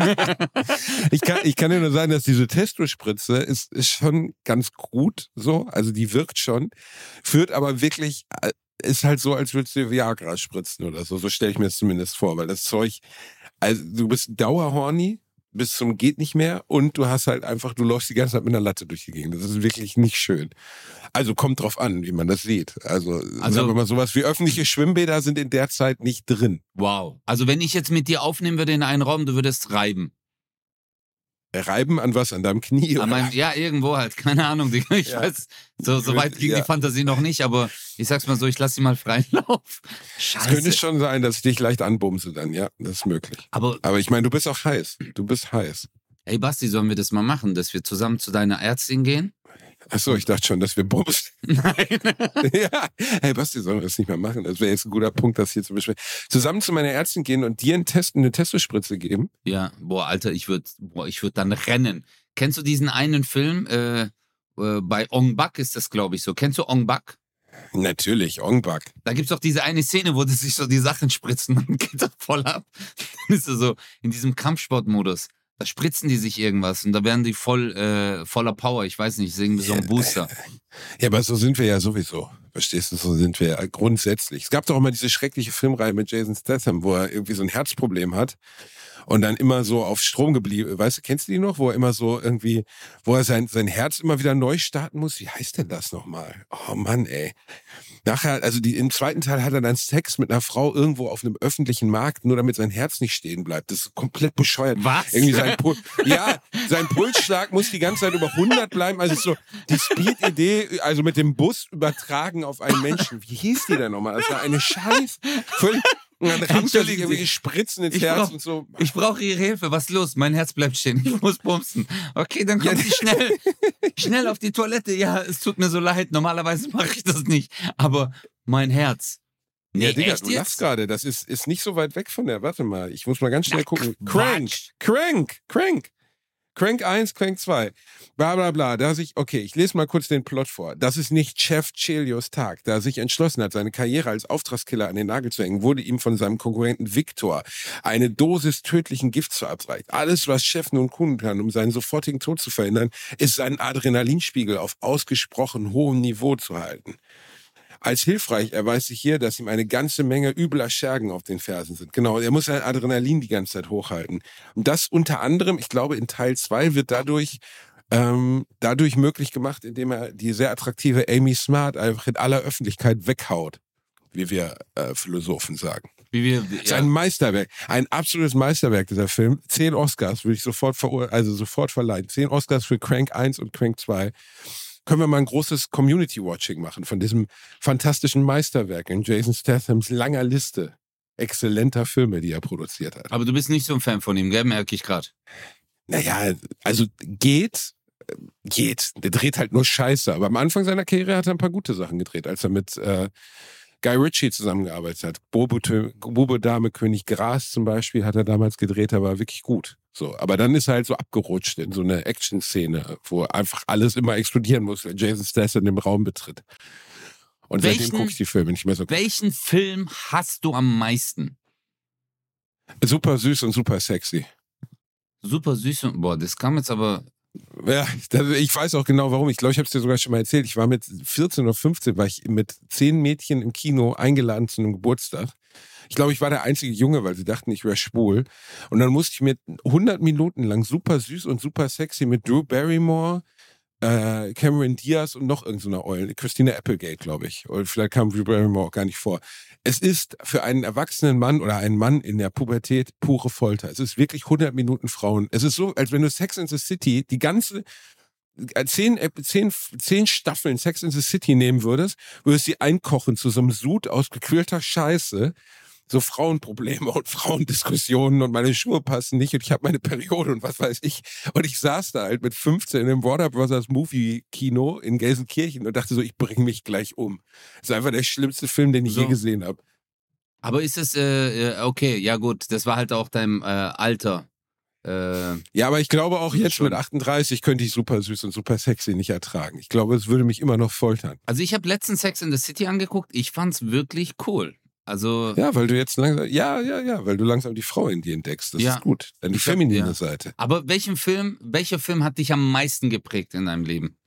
Ich kann, ich kann dir nur sagen, dass diese Testospritze ist, ist schon ganz gut so. Also die wirkt schon. Führt aber wirklich, äh, ist halt so, als würdest du Viagra spritzen oder so. So stelle ich mir das zumindest vor. Weil das Zeug, also du bist dauerhorny bis zum geht nicht mehr und du hast halt einfach, du läufst die ganze Zeit mit einer Latte durch die Gegend. Das ist wirklich nicht schön. Also kommt drauf an, wie man das sieht. Also, Also- sagen wir mal, sowas wie öffentliche Schwimmbäder sind in der Zeit nicht drin. Wow. Also wenn ich jetzt mit dir aufnehmen würde in einen Raum, du würdest reiben. Reiben an was? An deinem Knie? An Oder? meinem, ja, irgendwo halt. Keine Ahnung, Digga. Ich Ja. weiß, so, so weit ging Ja. die Fantasie noch nicht, aber ich sag's mal so, ich lasse sie mal freien Lauf. Es könnte Scheiße. schon sein, dass ich dich leicht anbumse dann, ja, das ist möglich. Aber, Aber ich meine, du bist auch heiß. Du bist heiß. ey Basti, sollen wir das mal machen, dass wir zusammen zu deiner Ärztin gehen? Achso, ich dachte schon, dass wir bumsen. Nein. Ja. Hey Basti, sollen wir das nicht mehr machen? Das wäre jetzt ein guter Punkt, das hier zu besprechen. Zusammen zu meiner Ärztin gehen und dir einen Test, eine Testospritze geben. Ja, boah, Alter, ich würde ich würd dann rennen. Kennst du diesen einen Film? Äh, äh, bei Ong Bak ist das, glaube ich, so. Kennst du Ong Bak? Natürlich, Ongbak. Da gibt's doch diese eine Szene, wo die sich so die Sachen spritzen und geht das voll ab. Dann ist er so in diesem Kampfsportmodus. Da spritzen die sich irgendwas und da werden die voll äh, voller Power. Ich weiß nicht, ist irgendwie so ein Booster. Ja, aber so sind wir ja sowieso. Verstehst du, so sind wir ja grundsätzlich. Es gab doch immer diese schreckliche Filmreihe mit Jason Statham, wo er irgendwie so ein Herzproblem hat. und dann immer so auf Strom geblieben. Weißt du, kennst du die noch? Wo er immer so irgendwie, wo er sein, sein Herz immer wieder neu starten muss. Wie heißt denn das nochmal? Oh Mann, ey. Nachher, also die, im zweiten Teil hat er dann Sex mit einer Frau irgendwo auf einem öffentlichen Markt, nur damit sein Herz nicht stehen bleibt. Das ist komplett bescheuert. Was? Irgendwie sein Pul- ja, sein Pulsschlag muss die ganze Zeit über hundert bleiben. Also so die Speed-Idee, also mit dem Bus übertragen auf einen Menschen. Wie hieß die denn nochmal? Das war eine Scheiß. Völlig. Und dann rammt er sich irgendwie Spritzen ins Ich Herz brauch- und so. Ich brauche Ihre Hilfe. Was ist los? Mein Herz bleibt stehen. Ich muss bumsen. Okay, dann kommen Ja. Sie schnell, schnell auf die Toilette. Ja, es tut mir so leid. Normalerweise mache ich das nicht. Aber mein Herz. Nee, Ja, Digga, echt du lachst jetzt? gerade. Das ist, ist nicht so weit weg von der. Warte mal, ich muss mal ganz schnell Na, gucken. Quatsch. Crank, Crank, Crank. Crank eins, Crank zwei. Bla bla bla. Da sich, okay, ich lese mal kurz den Plot vor. Das ist nicht Chef Chelios Tag. Da er sich entschlossen hat, seine Karriere als Auftragskiller an den Nagel zu hängen, wurde ihm von seinem Konkurrenten Victor eine Dosis tödlichen Gifts verabreicht. Alles, was Chef nun tun kann, um seinen sofortigen Tod zu verhindern, ist seinen Adrenalinspiegel auf ausgesprochen hohem Niveau zu halten. Als hilfreich erweist sich hier, dass ihm eine ganze Menge übler Schergen auf den Fersen sind. Genau, er muss sein Adrenalin die ganze Zeit hochhalten. Und das unter anderem, ich glaube, in Teil zwei wird dadurch, ähm, dadurch möglich gemacht, indem er die sehr attraktive Amy Smart einfach in aller Öffentlichkeit weghaut, wie wir äh, Philosophen sagen. Wie wir, Das ist ja. ein Meisterwerk, ein absolutes Meisterwerk, dieser Film. Zehn Oscars würde ich sofort, verur- also sofort verleihen. Zehn Oscars für Crank eins und Crank zwei. Können wir mal ein großes Community-Watching machen von diesem fantastischen Meisterwerk in Jason Stathams langer Liste exzellenter Filme, die er produziert hat. Aber du bist nicht so ein Fan von ihm, gell? Merke ich gerade. Naja, also geht, äh, geht. Der dreht halt nur Scheiße. Aber am Anfang seiner Karriere hat er ein paar gute Sachen gedreht, als er mit äh, Guy Ritchie zusammengearbeitet hat. Bobo, Bobo Dame König Gras zum Beispiel hat er damals gedreht, der war wirklich gut. So, aber dann ist er halt so abgerutscht in so eine Action-Szene, wo einfach alles immer explodieren muss, wenn Jason Statham den Raum betritt. Und Welchen- seitdem gucke ich die Filme nicht mehr so. Welchen Film hast du am meisten? Super süß und super sexy. Super süß und, boah, das kam jetzt aber, Ja, das, ich weiß auch genau warum. Ich glaube, ich habe es dir sogar schon mal erzählt. Ich war mit vierzehn oder fünfzehn, war ich mit zehn Mädchen im Kino eingeladen zu einem Geburtstag. Ich glaube, ich war der einzige Junge, weil sie dachten, ich wäre schwul. Und dann musste ich mir hundert Minuten lang super süß und super sexy mit Drew Barrymore, äh, Cameron Diaz und noch irgendeiner so Eulen, Christina Applegate, glaube ich. Oder vielleicht kam Drew Barrymore auch gar nicht vor. Es ist für einen erwachsenen Mann oder einen Mann in der Pubertät pure Folter. Es ist wirklich hundert Minuten Frauen. Es ist so, als wenn du Sex in the City, die ganze Zehn, zehn, zehn Staffeln Sex in the City nehmen würdest, würdest sie einkochen zu so einem Sud aus gequälter Scheiße. So Frauenprobleme und Frauendiskussionen und meine Schuhe passen nicht und ich habe meine Periode und was weiß ich. Und ich saß da halt mit fünfzehn im Warner Brothers Movie Kino in Gelsenkirchen und dachte so, ich bringe mich gleich um. Das ist einfach der schlimmste Film, den ich So. je gesehen habe. aber ist es, äh, äh, okay, ja gut, das war halt auch dein äh, Alter. Äh, Ja, aber ich glaube auch jetzt Schon. mit achtunddreißig könnte ich super süß und super sexy nicht ertragen. Ich glaube, es würde mich immer noch foltern. also ich habe letztens Sex in the City angeguckt, ich fand's wirklich cool. Also, Ja, weil du jetzt langsam, ja, ja, ja, weil du langsam die Frau in dir entdeckst. Das Ja. ist gut. Dann die Ich hab- feminine ja. Seite. aber welchen Film, welcher Film hat dich am meisten geprägt in deinem Leben?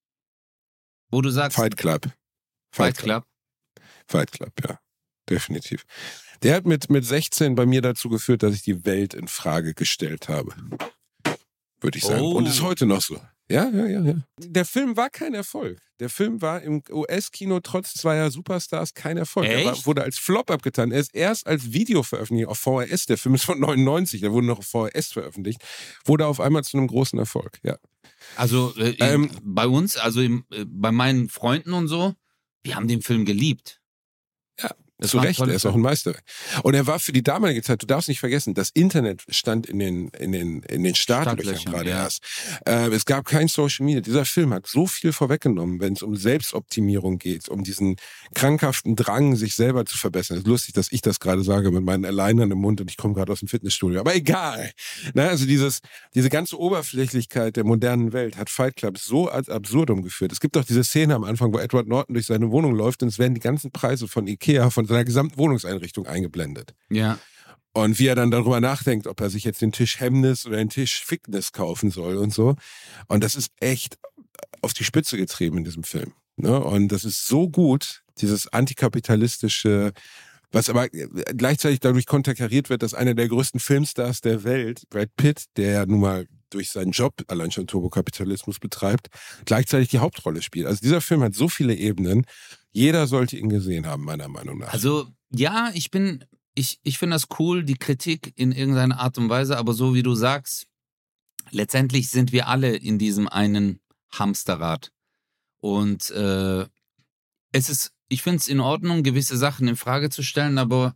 Wo du sagst, Fight Club. Fight Club. Fight Club, ja. Definitiv. Der hat mit, mit sechzehn bei mir dazu geführt, dass ich die Welt in Frage gestellt habe. Würde ich sagen. Oh. Und ist heute noch so. Ja, ja, ja, ja. Der Film war kein Erfolg. Der Film war im U S-Kino trotz zweier Superstars kein Erfolg. Er war, Echt? wurde als Flop abgetan. Er ist erst als Video veröffentlicht auf V H S. Der Film ist von neunundneunzig. Der wurde noch auf V H S veröffentlicht. Wurde auf einmal zu einem großen Erfolg. Ja. Also äh, in, Ähm, bei uns, also im, äh, bei meinen Freunden und so, wir haben den Film geliebt. Ja, Das zu war ein Recht, toller er ist auch ein Meisterwerk. Und er war für die damalige Zeit, du darfst nicht vergessen, das Internet stand in den, in den, in den Startlöchern Startlöchern, gerade ja. erst. Äh, es gab kein Social Media. Dieser Film hat so viel vorweggenommen, wenn es um Selbstoptimierung geht, um diesen krankhaften Drang, sich selber zu verbessern. Es ist lustig, dass ich das gerade sage mit meinen Alignern im Mund und ich komme gerade aus dem Fitnessstudio. Aber egal. Na, also dieses, diese ganze Oberflächlichkeit der modernen Welt hat Fight Club so als Absurdum geführt. Es gibt doch diese Szene am Anfang, wo Edward Norton durch seine Wohnung läuft und es werden die ganzen Preise von Ikea, von seiner gesamten Wohnungseinrichtung eingeblendet. Ja. Und wie er dann darüber nachdenkt, ob er sich jetzt den Tisch Hemmnis oder den Tisch Fickness kaufen soll und so. Und das ist echt auf die Spitze getrieben in diesem Film. Ne? Und das ist so gut, dieses antikapitalistische Was aber gleichzeitig dadurch konterkariert wird, dass einer der größten Filmstars der Welt, Brad Pitt, der ja nun mal durch seinen Job allein schon Turbokapitalismus betreibt, gleichzeitig die Hauptrolle spielt. Also dieser Film hat so viele Ebenen. Jeder sollte ihn gesehen haben, meiner Meinung nach. Also ja, ich bin, ich, ich finde das cool, die Kritik in irgendeiner Art und Weise, aber so wie du sagst, letztendlich sind wir alle in diesem einen Hamsterrad. Und äh, es ist, ich finde es in Ordnung, gewisse Sachen in Frage zu stellen, aber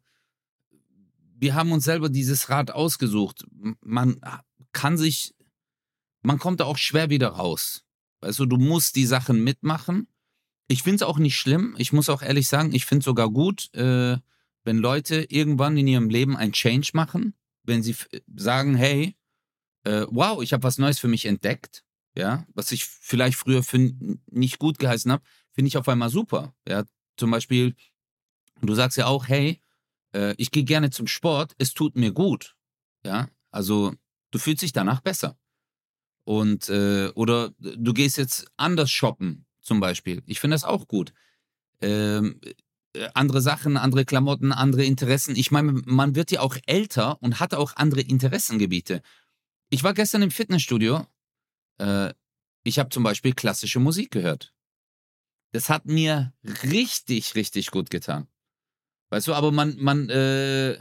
wir haben uns selber dieses Rad ausgesucht. Man kann sich, man kommt da auch schwer wieder raus. Weißt du, du musst die Sachen mitmachen. Ich finde es auch nicht schlimm. Ich muss auch ehrlich sagen, ich finde es sogar gut, äh, wenn Leute irgendwann in ihrem Leben ein Change machen, wenn sie f- sagen, hey, äh, wow, ich habe was Neues für mich entdeckt, ja, was ich vielleicht früher für n- nicht gut geheißen habe, finde ich auf einmal super. Ja, zum Beispiel, du sagst ja auch, hey, äh, ich gehe gerne zum Sport, es tut mir gut, ja, also du fühlst dich danach besser. Und, äh, oder du gehst jetzt anders shoppen, zum Beispiel. Ich finde das auch gut. Ähm, äh, andere Sachen, andere Klamotten, andere Interessen. Ich meine, man wird ja auch älter und hat auch andere Interessengebiete. Ich war gestern im Fitnessstudio. Äh, ich habe zum Beispiel klassische Musik gehört. Das hat mir richtig, richtig gut getan. Weißt du, aber man, man, äh,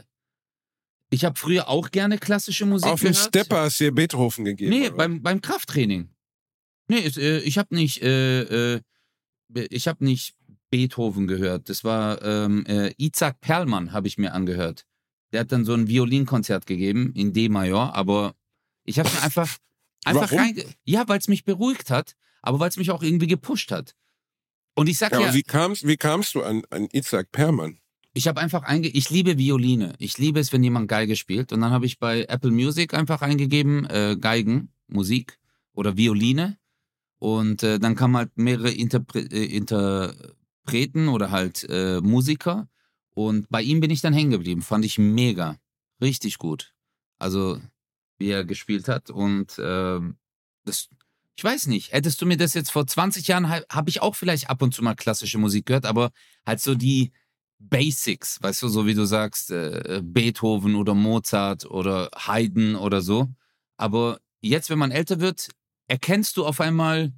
ich habe früher auch gerne klassische Musik Auf dem gehört. Stepper hast du dir Beethoven gegeben. Nee, oder? beim, beim Krafttraining. Nee, es, äh, ich habe nicht, äh, äh, ich habe nicht Beethoven gehört. Das war ähm, äh, Itzhak Perlman habe ich mir angehört. Der hat dann so ein Violinkonzert gegeben in D-Major, aber ich habe mir einfach, einfach Warum? rein, ja, weil es mich beruhigt hat, aber weil es mich auch irgendwie gepusht hat. Und ich sag Ja, ja, aber wie kamst, wie kamst du an, an Itzhak Perlman? ich habe einfach einge, ich liebe Violine. Ich liebe es, wenn jemand Geige spielt. Und dann habe ich bei Apple Music einfach eingegeben, äh, Geigen, Musik oder Violine. Und äh, dann kamen halt mehrere Interpre äh, Interpreten oder halt äh, Musiker. Und bei ihm bin ich dann hängen geblieben. Fand ich mega. Richtig gut. Also, wie er gespielt hat. Und ähm, das, ich weiß nicht, hättest du mir das jetzt vor zwanzig Jahren, ha- habe ich auch vielleicht ab und zu mal klassische Musik gehört, aber halt so die Basics, weißt du, so wie du sagst, äh, Beethoven oder Mozart oder Haydn oder so. Aber jetzt, wenn man älter wird, erkennst du auf einmal,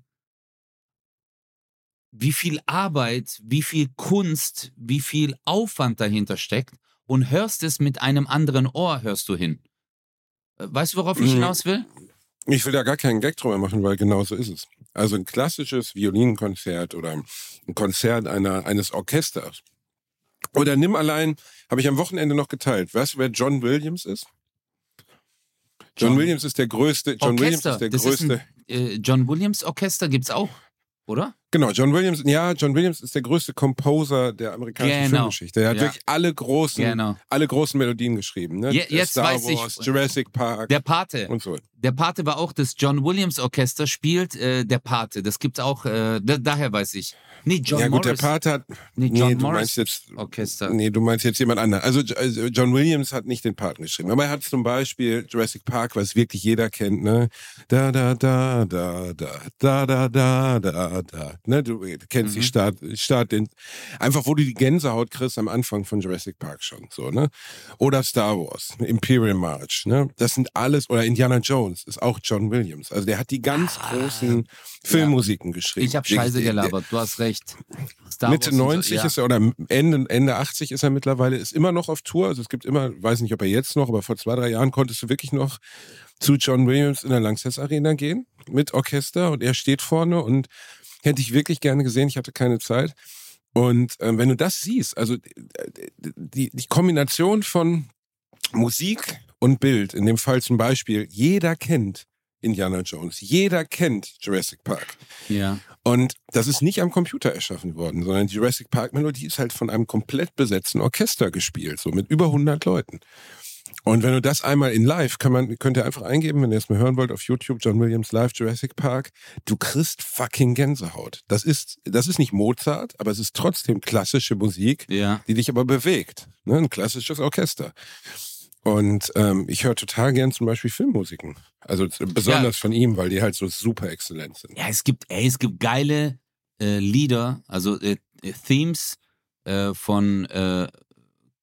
wie viel Arbeit, wie viel Kunst, wie viel Aufwand dahinter steckt und hörst es mit einem anderen Ohr, hörst du hin. Äh, Weißt du, worauf ich Mhm. hinaus will? Ich will da gar keinen Gag drüber machen, weil genau so ist es. Also ein klassisches Violinkonzert oder ein Konzert einer, eines Orchesters. Oder nimm allein, habe ich am Wochenende noch geteilt. Weißt du, wer John Williams ist? John, John- Williams ist der größte. John Williams Orchester, ist der das größte. ist ein äh, John Williams Orchester gibt's auch, oder? Genau, John Williams, ja, John Williams ist der größte Composer der amerikanischen Genau. Filmgeschichte. Er hat Ja. wirklich alle großen, Genau. alle großen Melodien geschrieben. Ne? Je- jetzt Star weiß ich, Wars, Jurassic Park Der Pate. und so. Der Pate war auch das John Williams Orchester, spielt äh, der Pate. Das gibt's auch, äh, da, daher weiß ich. Nee, John ja gut, Morris. der Part hat. Nee, Nee, John du Morris meinst jetzt. Orchester. Nee, du meinst jetzt jemand anderen. Also J- also John Williams hat nicht den Part geschrieben, aber er hat zum Beispiel Jurassic Park, was wirklich jeder kennt, ne? Da da da da da da da da da da. Ne, du kennst Mhm. die Start, Start den, einfach wo du die Gänsehaut kriegst am Anfang von Jurassic Park schon, so ne? Oder Star Wars, Imperial March, ne? Das sind alles oder Indiana Jones ist auch John Williams. Also der hat die ganz Ah, großen Filmmusiken geschrieben. Ich habe Wirklich, Scheiße der- der- gelabert, du hast recht. Star Mitte Wars und so, neunzig ja. ist er, oder Ende, Ende achtzig ist er mittlerweile, ist immer noch auf Tour. Also es gibt immer, weiß nicht, ob er jetzt noch, aber vor zwei, drei Jahren konntest du wirklich noch zu John Williams in der Lanxess Arena gehen mit Orchester und er steht vorne und hätte ich wirklich gerne gesehen, ich hatte keine Zeit. Und ähm, wenn du das siehst, also äh, die, die Kombination von Musik und Bild, in dem Fall zum Beispiel, jeder kennt Indiana Jones, jeder kennt Jurassic Park. Ja. Und das ist nicht am Computer erschaffen worden, sondern die Jurassic Park Melodie ist halt von einem komplett besetzten Orchester gespielt, so mit über hundert Leuten. Und wenn du das einmal in live, kann man, könnt ihr einfach eingeben, wenn ihr es mal hören wollt, auf YouTube, John Williams Live Jurassic Park, du kriegst fucking Gänsehaut. Das ist, das ist nicht Mozart, aber es ist trotzdem klassische Musik, Ja. die dich aber bewegt. Ne? Ein klassisches Orchester. Und ähm, ich höre total gern zum Beispiel Filmmusiken. Also z- besonders von ihm, weil die halt so super exzellent sind. Ja, es gibt, ey, es gibt geile äh, Lieder, also äh, äh, Themes äh, von äh,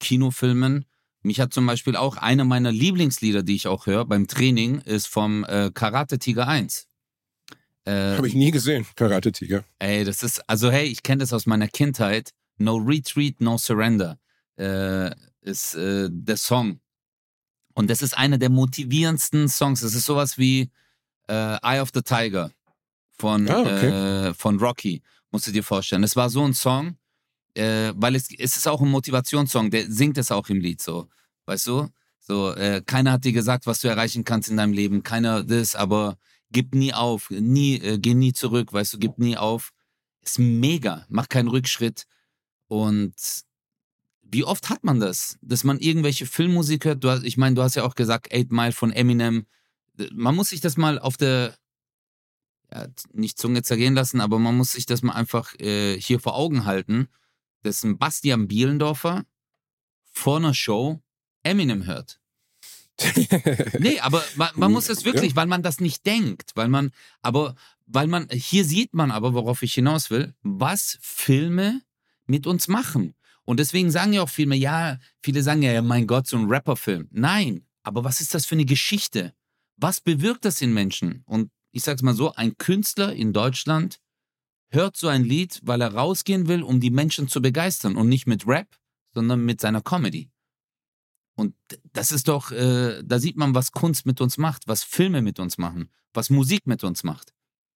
Kinofilmen. Mich hat zum Beispiel auch einer meiner Lieblingslieder, die ich auch höre beim Training, ist vom äh, Karate Tiger eins. Äh, Habe ich nie gesehen, Karate Tiger. Ey, das ist, also hey, ich kenne das aus meiner Kindheit. No Retreat, No Surrender äh, ist äh, der Song. Und das ist einer der motivierendsten Songs. Das ist sowas wie äh, Eye of the Tiger von, Ah, okay. äh, von Rocky, musst du dir vorstellen. Das war so ein Song, äh, weil es, es ist auch ein Motivationssong, der singt es auch im Lied so, weißt du? So, äh, keiner hat dir gesagt, was du erreichen kannst in deinem Leben, keiner das, aber gib nie auf, nie, äh, geh nie zurück, weißt du, gib nie auf. Ist mega, mach keinen Rückschritt. Und wie oft hat man das, dass man irgendwelche Filmmusik hört? Du hast, ich meine, du hast ja auch gesagt, Eight Mile von Eminem. Man muss sich das mal auf der, ja, nicht Zunge zergehen lassen, aber man muss sich das mal einfach äh, hier vor Augen halten, dass ein Bastian Bielendorfer vor einer Show Eminem hört. Nee, aber man, man muss es wirklich, Ja. weil man das nicht denkt, weil man, aber, weil man, hier sieht man aber, worauf ich hinaus will, was Filme mit uns machen. Und deswegen sagen ja auch Filme, ja, viele sagen ja, mein Gott, so ein Rapperfilm. Nein, aber was ist das für eine Geschichte? Was bewirkt das in Menschen? Und ich sag's mal so, ein Künstler in Deutschland hört so ein Lied, weil er rausgehen will, um die Menschen zu begeistern und nicht mit Rap, sondern mit seiner Comedy. Und das ist doch, äh, da sieht man, was Kunst mit uns macht, was Filme mit uns machen, was Musik mit uns macht.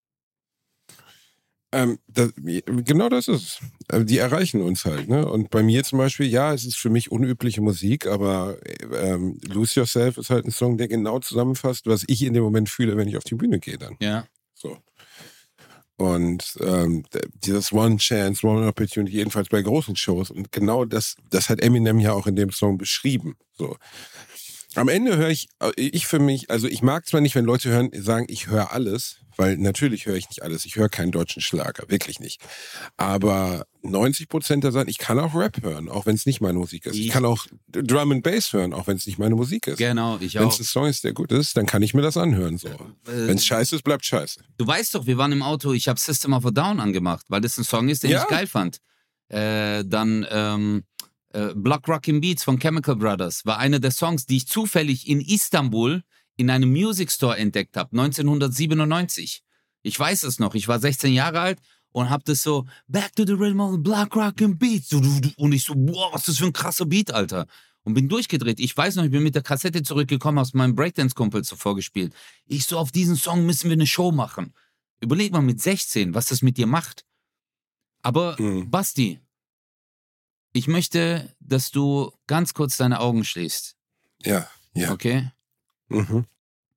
Ähm, das, genau das ist es. Die erreichen uns halt. Ne? Und bei mir zum Beispiel, ja, es ist für mich unübliche Musik, aber ähm, Lose Yourself ist halt ein Song, der genau zusammenfasst, was ich in dem Moment fühle, wenn ich auf die Bühne gehe dann. Ja. So. Und ähm, dieses One Chance, One Opportunity, jedenfalls bei großen Shows. Und genau das, das hat Eminem ja auch in dem Song beschrieben. So. Am Ende höre ich, ich für mich, also ich mag zwar nicht, wenn Leute hören, sagen, ich höre alles, weil natürlich höre ich nicht alles. Ich höre keinen deutschen Schlager, wirklich nicht. Aber neunzig Prozent da sagen, ich kann auch Rap hören, auch wenn es nicht meine Musik ist. Ich, ich kann auch Drum and Bass hören, auch wenn es nicht meine Musik ist. Genau, ich auch. Wenn es ein Song ist, der gut ist, dann kann ich mir das anhören. So. Äh, wenn es scheiße ist, bleibt scheiße. Du weißt doch, wir waren im Auto, ich habe System of a Down angemacht, weil das ein Song ist, den Ja. ich geil fand. Äh, dann ähm, äh, Block Rockin' Beats von Chemical Brothers war einer der Songs, die ich zufällig in Istanbul in einem Music Store entdeckt habe, neunzehnhundertsiebenundneunzig. Ich weiß es noch, ich war sechzehn Jahre alt und hab das so, Back to the Rhythm of the Block Rockin' Beats. Und ich so, boah, was ist das für ein krasser Beat, Alter. Und bin durchgedreht. Ich weiß noch, ich bin mit der Kassette zurückgekommen, aus meinem Breakdance-Kumpel zuvor gespielt. Ich so, auf diesen Song müssen wir eine Show machen. Überleg mal mit sechzehn, was das mit dir macht. Aber, Mhm. Basti, ich möchte, dass du ganz kurz deine Augen schließt. Ja, ja. Okay? Mhm.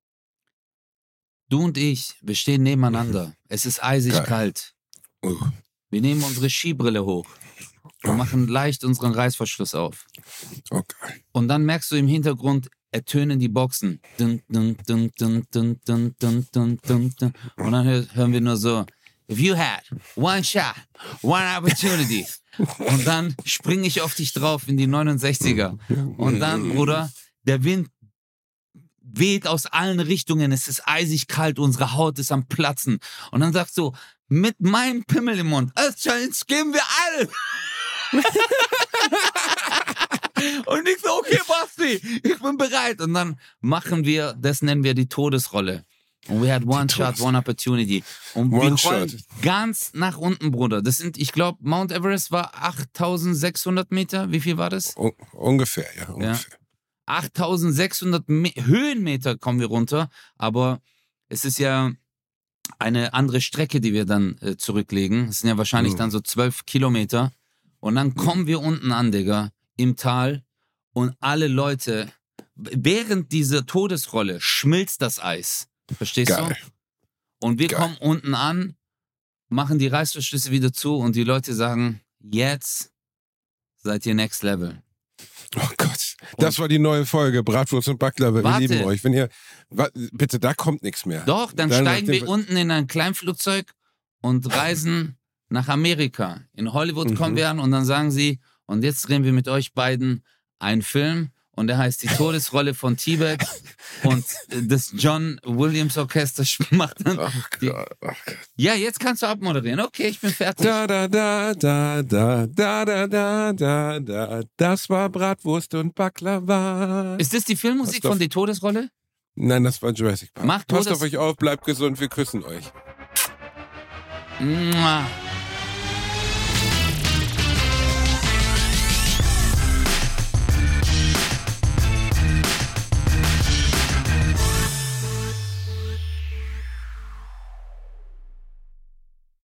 Du und ich, wir stehen nebeneinander. Es ist eisig Geil. kalt. Uh. Wir nehmen unsere Skibrille hoch und Oh. machen leicht unseren Reißverschluss auf. Okay. Und dann merkst du im Hintergrund, ertönen die Boxen. Dun, dun, dun, dun, dun, dun, dun, dun, dun, dun. Und dann hör, hören wir nur so, if you had one shot, one opportunity. Und dann springe ich auf dich drauf in die neunundsechziger. Und dann, Bruder, der Wind weht aus allen Richtungen, es ist eisig kalt, unsere Haut ist am Platzen. Und dann sagst du, mit meinem Pimmel im Mund, jetzt geben wir alle. Und ich so, okay, Basti, ich bin bereit. Und dann machen wir, das nennen wir die Todesrolle. Und we had one Die shot, Todes- one opportunity. Und One wir rollen shot. ganz nach unten, Bruder. Das sind, ich glaube, Mount Everest war achttausendsechshundert Meter. Wie viel war das? Un ungefähr, ja, ungefähr. achttausendsechshundert Me- Höhenmeter kommen wir runter, aber es ist ja eine andere Strecke, die wir dann äh, zurücklegen. Es sind ja wahrscheinlich Mhm. dann so zwölf Kilometer. Und dann kommen wir unten an, Digga, im Tal und alle Leute, während dieser Todesrolle schmilzt das Eis. Verstehst Geil. du? Und wir Geil. kommen unten an, machen die Reißverschlüsse wieder zu und die Leute sagen, jetzt seid ihr next level. Oh Gott. Das war die neue Folge, Bratwurst und Backler. Wir Warte. lieben euch. Wenn ihr, wa- bitte, da kommt nichts mehr. Doch, dann, Dann steigen nachdem wir unten in ein Kleinflugzeug und reisen nach Amerika. In Hollywood kommen Mhm. wir an und dann sagen sie, und jetzt drehen wir mit euch beiden einen Film und der heißt Die Todesrolle von Tibet und das John Williams Orchester macht dann... Ach die, Gott, ach Gott. Ja, jetzt kannst du abmoderieren. Okay, ich bin fertig. Da, da, da, da, da, da, da, da, da, da, das war Bratwurst und Baklava. Ist das die Filmmusik doch- von Die Todesrolle? Nein, das war Jurassic Park. Macht Passt Todes- auf euch auf, bleibt gesund, wir küssen euch. Mua.